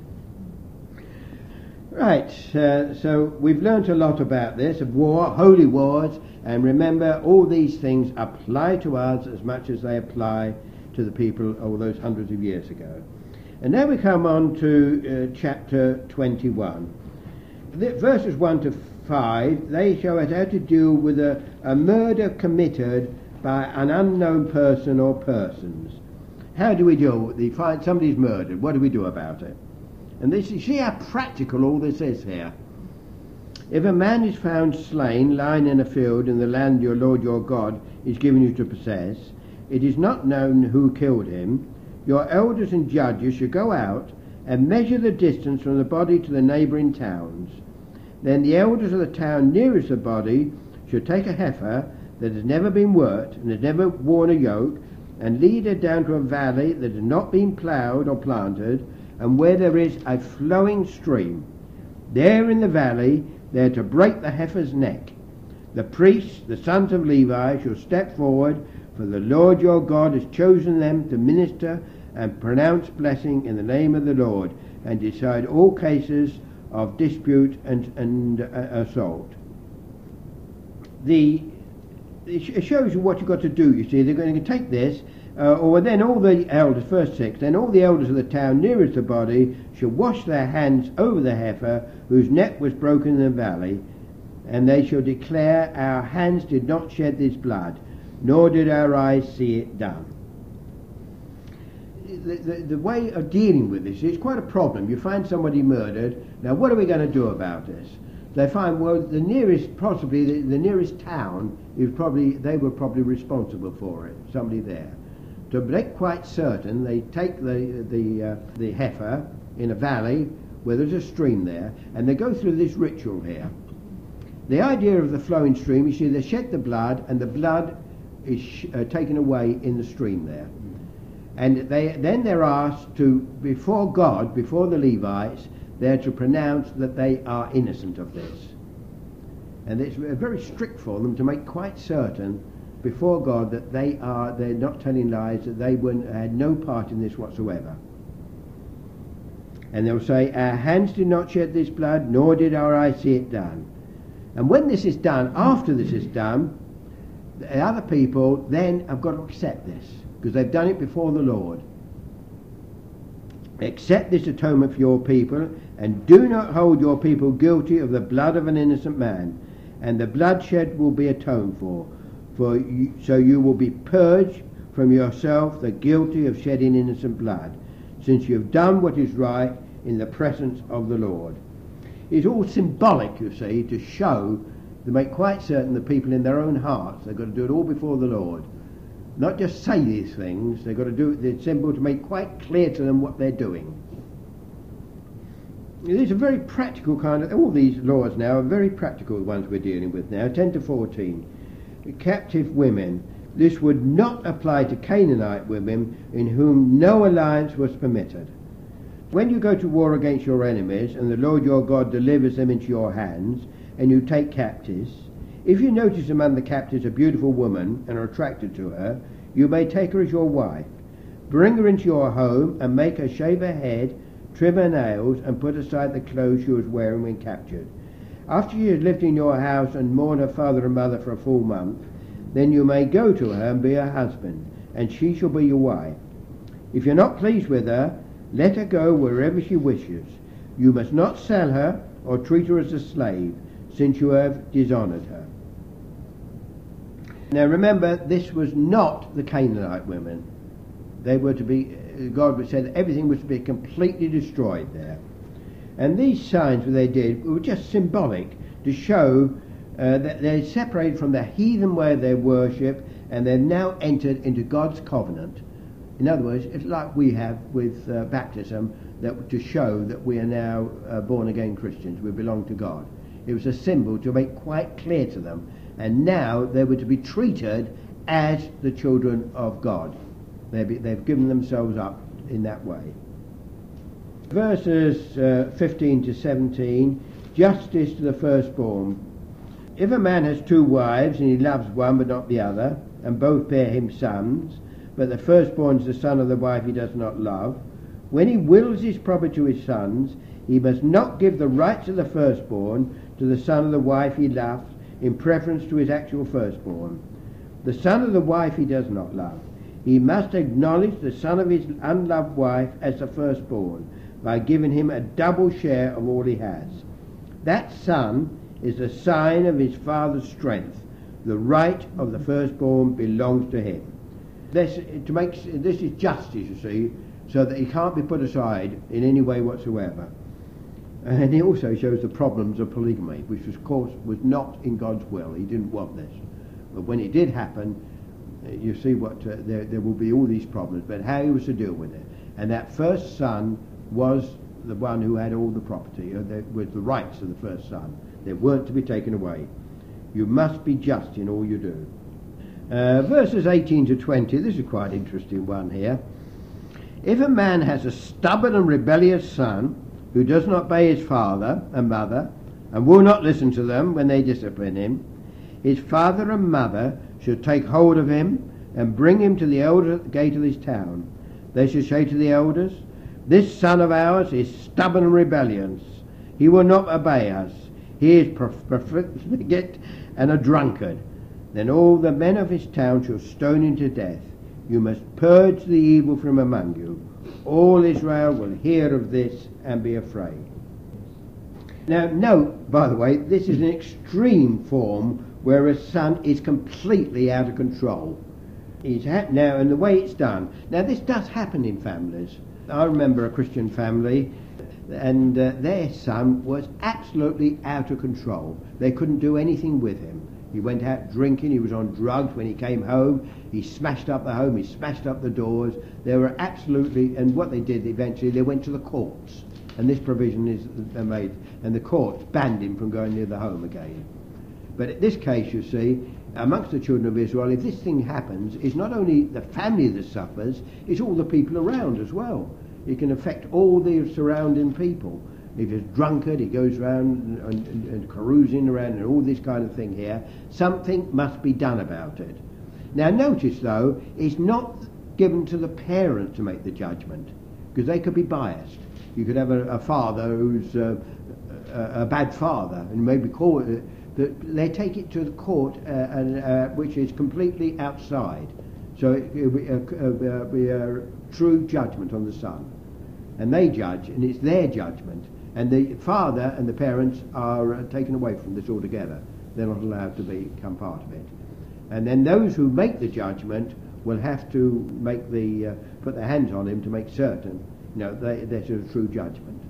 Right, so we've learnt a lot about this, of war, holy wars, and remember all these things apply to us as much as they apply to the people all those hundreds of years ago. And now we come on to chapter 21. Verses 1 to 5, they show us how to deal with a murder committed by an unknown person or persons. How do we deal with it? Find somebody's murdered. What do we do about it? And this is, see how practical all this is here. If a man is found slain, lying in a field in the land your Lord your God is giving you to possess, it is not known who killed him, your elders and judges should go out and measure the distance from the body to the neighbouring towns. Then the elders of the town nearest the body should take a heifer that has never been worked and has never worn a yoke, and lead her down to a valley that has not been ploughed or planted, and where there is a flowing stream. There in the valley they are to break the heifer's neck. The priests, the sons of Levi, shall step forward, for the Lord your God has chosen them to minister and pronounce blessing in the name of the Lord, and decide all cases of dispute and assault. It shows you what you've got to do, you see. They're going to take this, or then all the elders, verse 6, then all the elders of the town nearest the body shall wash their hands over the heifer whose neck was broken in the valley, and they shall declare, our hands did not shed this blood, nor did our eyes see it done. The way of dealing with this is quite a problem. You find somebody murdered. Now what are we going to do about this? They find, well, the nearest town is they were probably responsible for it, somebody there. To make quite certain, they take the heifer in a valley where there's a stream there, and they go through this ritual here. The idea of the flowing stream, you see, they shed the blood, and the blood is taken away in the stream there. And they're asked to, before God, before the Levites, they're to pronounce that they are innocent of this. And it's very strict for them to make quite certain before God that they're not telling lies, that they had no part in this whatsoever. And they'll say, our hands did not shed this blood, nor did our eyes see it done. And when this is done, after this is done, the other people then have got to accept this, because they've done it before the Lord. Accept this atonement for your people, and do not hold your people guilty of the blood of an innocent man, and the bloodshed will be atoned for so you will be purged from yourself the guilty of shedding innocent blood, since you have done what is right in the presence of the Lord. It's all symbolic, you see, to show, to make quite certain the people in their own hearts, they've got to do it all before the Lord. Not just say these things, they've got to do it, it's symbol to make quite clear to them what they're doing. These are very practical all these laws now are very practical ones we're dealing with now. 10 to 14. Captive women. This would not apply to Canaanite women in whom no alliance was permitted. When you go to war against your enemies, and the Lord your God delivers them into your hands, and you take captives, if you notice among the captives a beautiful woman and are attracted to her, you may take her as your wife. Bring her into your home and make her shave her head, trim her nails, and put aside the clothes she was wearing when captured. After she has lived in your house and mourned her father and mother for a full month, then you may go to her and be her husband, and she shall be your wife. If you're not pleased with her, Let her go wherever she wishes. You must not sell her or treat her as a slave, since you have dishonoured her. Now remember, this was not the Canaanite women. They were to be, God said everything was to be completely destroyed there. And these signs that they did were just symbolic to show that they separated from the heathen way of their worship, and they've now entered into God's covenant. In other words, it's like we have with baptism, that to show that we are now born again Christians, we belong to God. It was a symbol to make quite clear to them, and now they were to be treated as the children of God. They've given themselves up in that way. Verses 15 to 17, justice to the firstborn. If a man has two wives, and he loves one but not the other, and both bear him sons, but the firstborn is the son of the wife he does not love, when he wills his property to his sons, he must not give the rights of the firstborn to the son of the wife he loves in preference to his actual firstborn. The son of the wife he does not love, he must acknowledge the son of his unloved wife as the firstborn by giving him a double share of all he has. That son is a sign of his father's strength. The right of the firstborn belongs to him. This is justice, you see, so that he can't be put aside in any way whatsoever. And he also shows the problems of polygamy, which of course was not in God's will. He didn't want this. But when it did happen, you see what there will be all these problems, but how he was to deal with it. And that first son was the one who had all the property, with the rights of the first son. They weren't to be taken away. You must be just in all you do. Verses 18 to 20, this is quite an interesting one here. If a man has a stubborn and rebellious son who does not obey his father and mother and will not listen to them when they discipline him, his father and mother should take hold of him and bring him to the elder at the gate of his town. They should say to the elders, "This son of ours is stubborn and rebellious. He will not obey us. He is profligate and a drunkard. Then all the men of his town shall stone him to death. You must purge the evil from among you. All Israel will hear of this and be afraid." Now note, by the way, this is an extreme form where a son is completely out of control. Now, and the way it's done. Now this does happen in families. I remember a Christian family, and their son was absolutely out of control. They couldn't do anything with him. He went out drinking, he was on drugs. When he came home, he smashed up the home, he smashed up the doors. They were absolutely, and what they did eventually, they went to the courts. And this provision is made, and the courts banned him from going near the home again. But in this case, you see, amongst the children of Israel, if this thing happens, it's not only the family that suffers, it's all the people around as well. It can affect all the surrounding people. If he's drunkard, he goes around and carousing around and all this kind of thing here. Something must be done about it. Now notice though, it's not given to the parent to make the judgment, because they could be biased. You could have a father who's a bad father, and maybe call it, they take it to the court, which is completely outside. So it will be a true judgment on the son. And they judge, and it's their judgment. And the father and the parents are taken away from this altogether. They're not allowed to become part of it. And then those who make the judgment will have to make put their hands on him to make certain, there's a true judgment.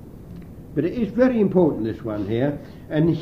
But it is very important, this one here. And,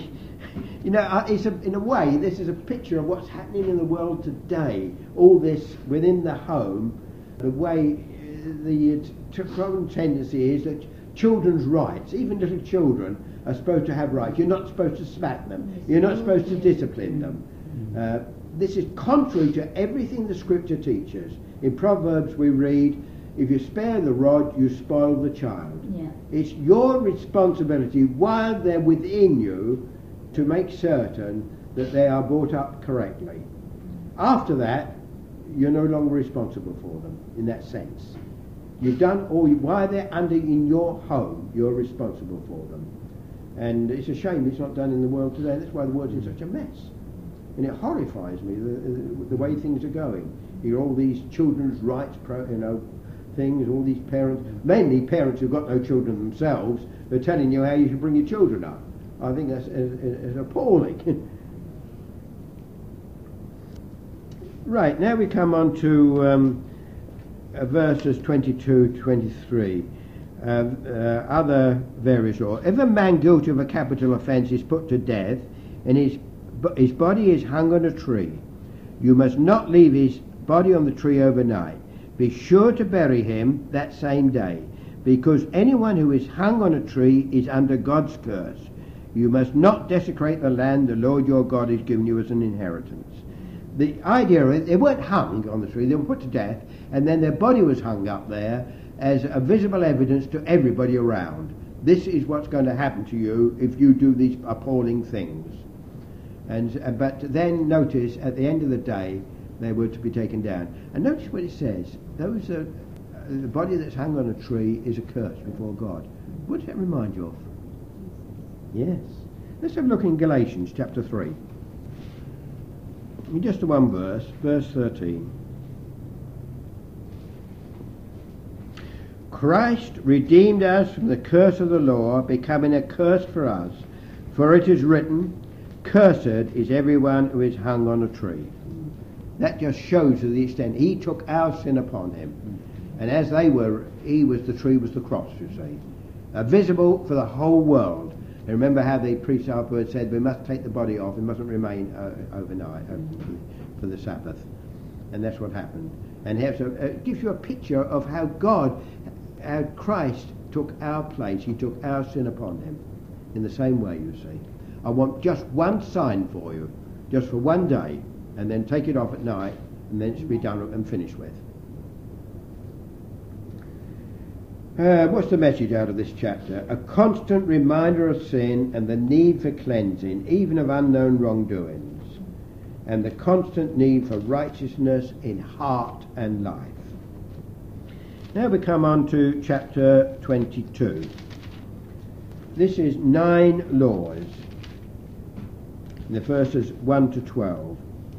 it's in a way, this is a picture of what's happening in the world today. All this within the home, the way the common tendency is that children's rights, even little children, are supposed to have rights. You're not supposed to smack them. You're not supposed to discipline them. This is contrary to everything the Scripture teaches. In Proverbs we read, if you spare the rod, you spoil the child. Yeah. It's your responsibility while they're within you to make certain that they are brought up correctly. After that, you're no longer responsible for them in that sense. You've done all, while they're in your home, you're responsible for them. And it's a shame it's not done in the world today. That's why the world's in such a mess. And it horrifies me, the way things are going. You hear all these children's rights, things, all these parents, mainly parents who've got no children themselves, are telling you how you should bring your children up. I think that's appalling. Right, now we come on to verses 22-23. Other various laws. If a man guilty of a capital offence is put to death, and his body is hung on a tree, you must not leave his body on the tree overnight. Be sure to bury him that same day, because anyone who is hung on a tree is under God's curse. You must not desecrate the land the Lord your God has given you as an inheritance. The idea is they weren't hung on the tree, they were put to death, and then their body was hung up there as a visible evidence to everybody around. This is what's going to happen to you if you do these appalling things. But then notice at the end of the day they were to be taken down. And notice what it says. The body that's hung on a tree is a curse before God. What does that remind you of? Yes. Let's have a look in Galatians chapter 3. In just one verse, verse 13. Christ redeemed us from the curse of the law, becoming a curse for us. For it is written, cursed is everyone who is hung on a tree. That just shows to the extent he took our sin upon him. And as the tree was the cross, you see. Visible for the whole world. And remember how the priest afterwards said, we must take the body off, it mustn't remain overnight for the Sabbath. And that's what happened. And it gives you a picture of how Christ took our place, he took our sin upon him. In the same way, you see. I want just one sign for you, just for one day, and then take it off at night, and then it's be done and finished with. What's the message out of this chapter? A constant reminder of sin and the need for cleansing, even of unknown wrongdoings, and the constant need for righteousness in heart and life. Now we come on to chapter 22. This is 9 laws. In the verses 1 to 12.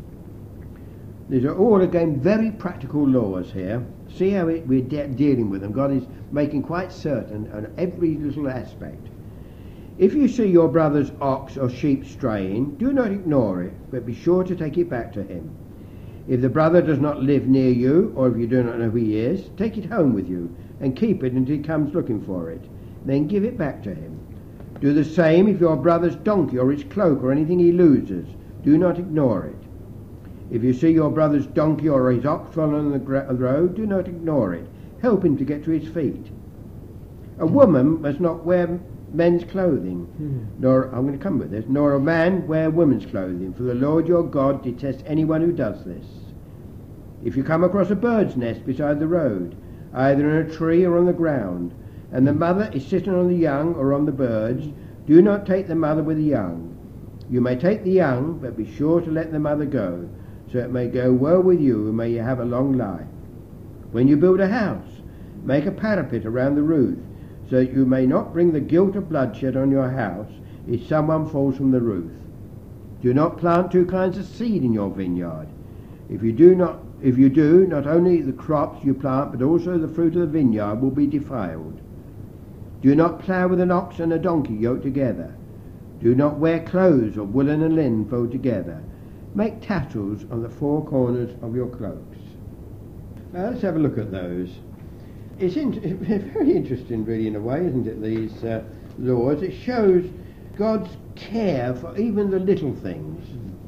These are all again very practical laws here. See how we're dealing with them. God is making quite certain on every little aspect. If you see your brother's ox or sheep straying, do not ignore it, but be sure to take it back to him. If the brother does not live near you, or if you do not know who he is, take it home with you and keep it until he comes looking for it. Then give it back to him. Do the same if your brother's donkey or his cloak or anything he loses. Do not ignore it. If you see your brother's donkey or his ox fallen on the road, do not ignore it. Help him to get to his feet. A woman must not wear men's clothing, nor a man wear women's clothing, for the Lord your God detests anyone who does this. If you come across a bird's nest beside the road, either in a tree or on the ground, and the mother is sitting on the young or on the birds, do not take the mother with the young. You may take the young, but be sure to let the mother go, so it may go well with you and may you have a long life. When you build a house, make a parapet around the roof, so that you may not bring the guilt of bloodshed on your house if someone falls from the roof. Do not plant 2 kinds of seed in your vineyard. If you do, not only the crops you plant, but also the fruit of the vineyard will be defiled. Do not plough with an ox and a donkey yoked together. Do not wear clothes of woolen and linen folded together. Make tassels on the 4 corners of your cloaks. Now let's have a look at those. It's very interesting, really, in a way, isn't it, these laws? It shows God's care for even the little things.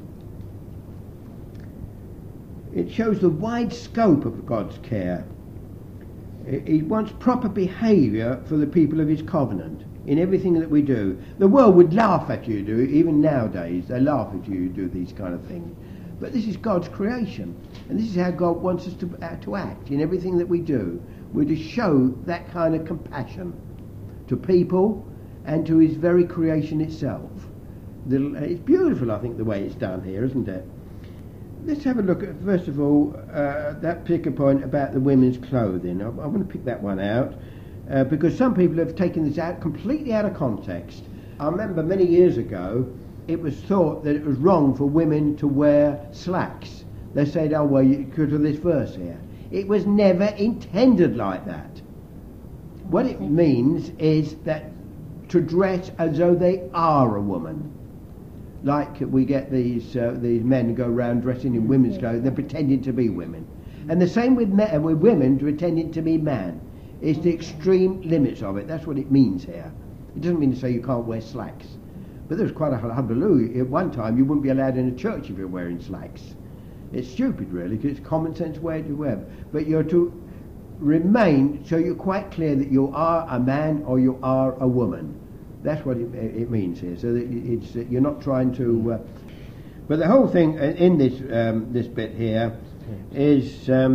It shows the wide scope of God's care. He wants proper behaviour for the people of his covenant in everything that we do. The world would laugh at you, even nowadays. They laugh at you do these kind of things. But this is God's creation, and this is how God wants us to act in everything that we do. We're to show that kind of compassion to people and to his very creation itself. It's beautiful, I think, the way it's done here, isn't it? Let's have a look at, first of all, that particular point about the women's clothing. I want to pick that one out because some people have taken this out completely out of context. I remember many years ago it was thought that it was wrong for women to wear slacks. They said, oh, well, because of this verse here. It was never intended like that. What it means is that to dress as though they are a woman. Like we get these men who go around dressing in women's clothes, they're pretending to be women. And the same with women pretending to be man. It's the extreme limits of it. That's what it means here. It doesn't mean to say you can't wear slacks. But there was quite a hullabaloo. At one time, you wouldn't be allowed in a church if you're wearing slacks. It's stupid, really, because it's common sense way to wear. But you're to remain, so you're quite clear that you are a man or you are a woman. That's what it means here. So that you're not trying to... but the whole thing in this bit here is there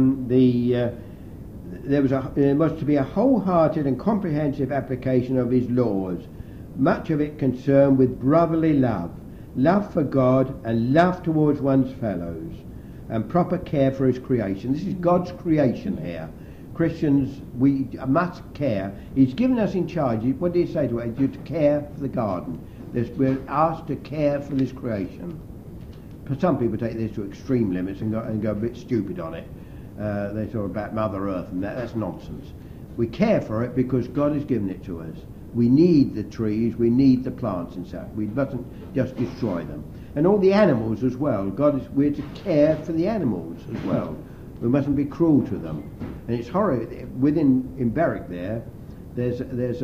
was to be a wholehearted and comprehensive application of his laws, much of it concerned with brotherly love, love for God and love towards one's fellows, and proper care for his creation. This is God's creation here. Christians, we must care. He's given us in charge. What did he say to us? You're to care for the garden. We're asked to care for this creation. Some people take this to extreme limits and go a bit stupid on it. They talk about Mother Earth, and that's nonsense. We care for it because God has given it to us. We need the trees, we need the plants and stuff. We mustn't just destroy them. And all the animals as well. We're to care for the animals as well. We mustn't be cruel to them. And it's horrible. In Berwick there's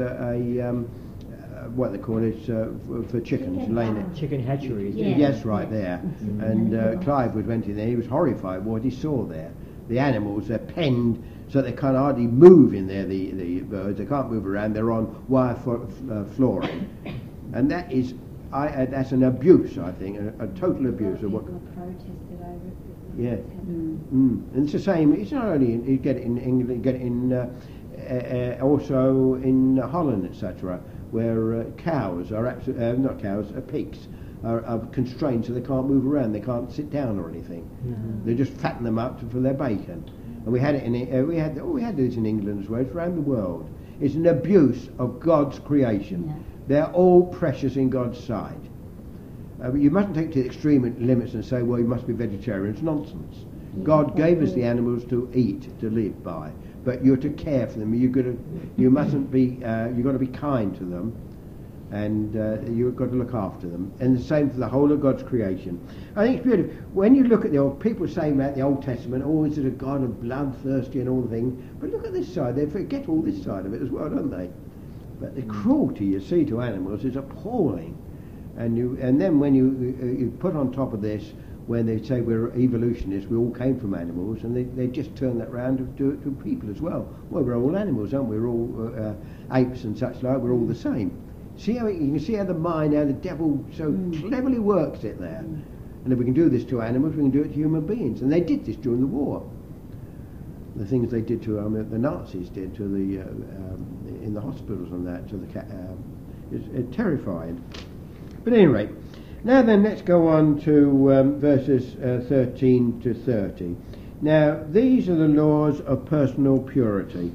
what they call it for chickens, chicken hatcheries. Yes, right there. And Clive went in there. He was horrified what he saw there. The animals, they're penned so they can't hardly move in there. The birds, they can't move around. They're on wire flooring, and that's an abuse. I think a total abuse of what. Protested over it. Yeah. And it's the same. It's not only you get it in England, you get it in also in Holland, etc., where cows are not cows, pigs are constrained so they can't move around, they can't sit down or anything. They just fatten them up for their bacon. And we had it we had this in England as well. It's around the world. It's an abuse of God's creation. Yeah. They're all precious in God's sight. You mustn't take it to the extreme limits and say, well, you must be vegetarian. It's nonsense. God gave us the animals to eat, to live by, but you're to care for them. You've got to be kind to them, and you've got to look after them. And the same for the whole of God's creation. I think it's beautiful. When you look at the old people saying about the Old Testament, is it a God of bloodthirsty and all the things? But look at this side. They forget all this side of it as well, don't they? But the cruelty you see to animals is appalling. And then when you put on top of this, when they say we're evolutionists, we all came from animals, and they just turn that round to do it to people as well. Well, we're all animals, aren't we? We're all apes and such like. We're all the same. You can see how the mind, how the devil so cleverly works it there. And if we can do this to animals, we can do it to human beings. And they did this during the war. The things they did to the Nazis did to the in the hospitals and that to the it's terrifying. But at any rate, now then, let's go on to verses 13 to 30. Now, these are the laws of personal purity.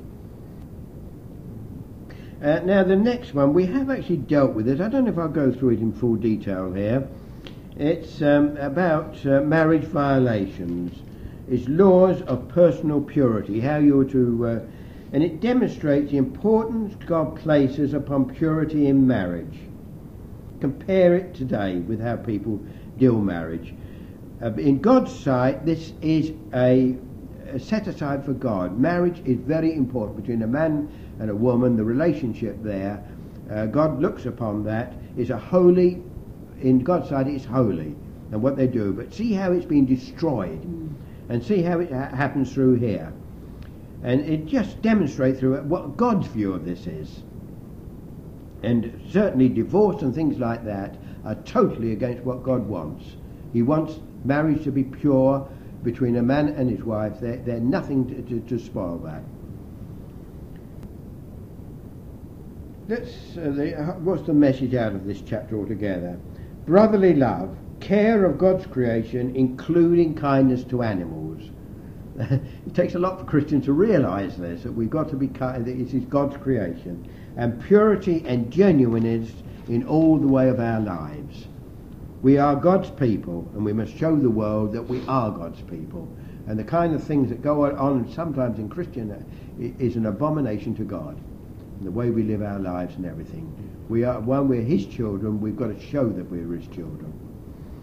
Now, the next one, we have actually dealt with it. I don't know if I'll go through it in full detail here. It's about marriage violations. It's laws of personal purity, how you're to... and it demonstrates the importance God places upon purity in marriage. Compare it today with how people deal marriage. In God's sight, this is a set aside for God. Marriage is very important between a man and a woman. The relationship there, God looks upon that. It's a holy, in God's sight it's holy, and what they do. But see how it's been destroyed, and see how it happens through here. And it just demonstrates through it what God's view of this is. And certainly divorce and things like that are totally against what God wants. He wants marriage to be pure between a man and his wife. They're nothing to spoil that. What's the message out of this chapter altogether? Brotherly love, care of God's creation, including kindness to animals. It takes a lot for Christians to realise this, that we've got to be kind, that it is God's creation, and purity and genuineness in all the way of our lives. We are God's people, and we must show the world that we are God's people. And the kind of things that go on sometimes in Christian is an abomination to God. The way we live our lives and everything. When we're His children, we've got to show that we're His children.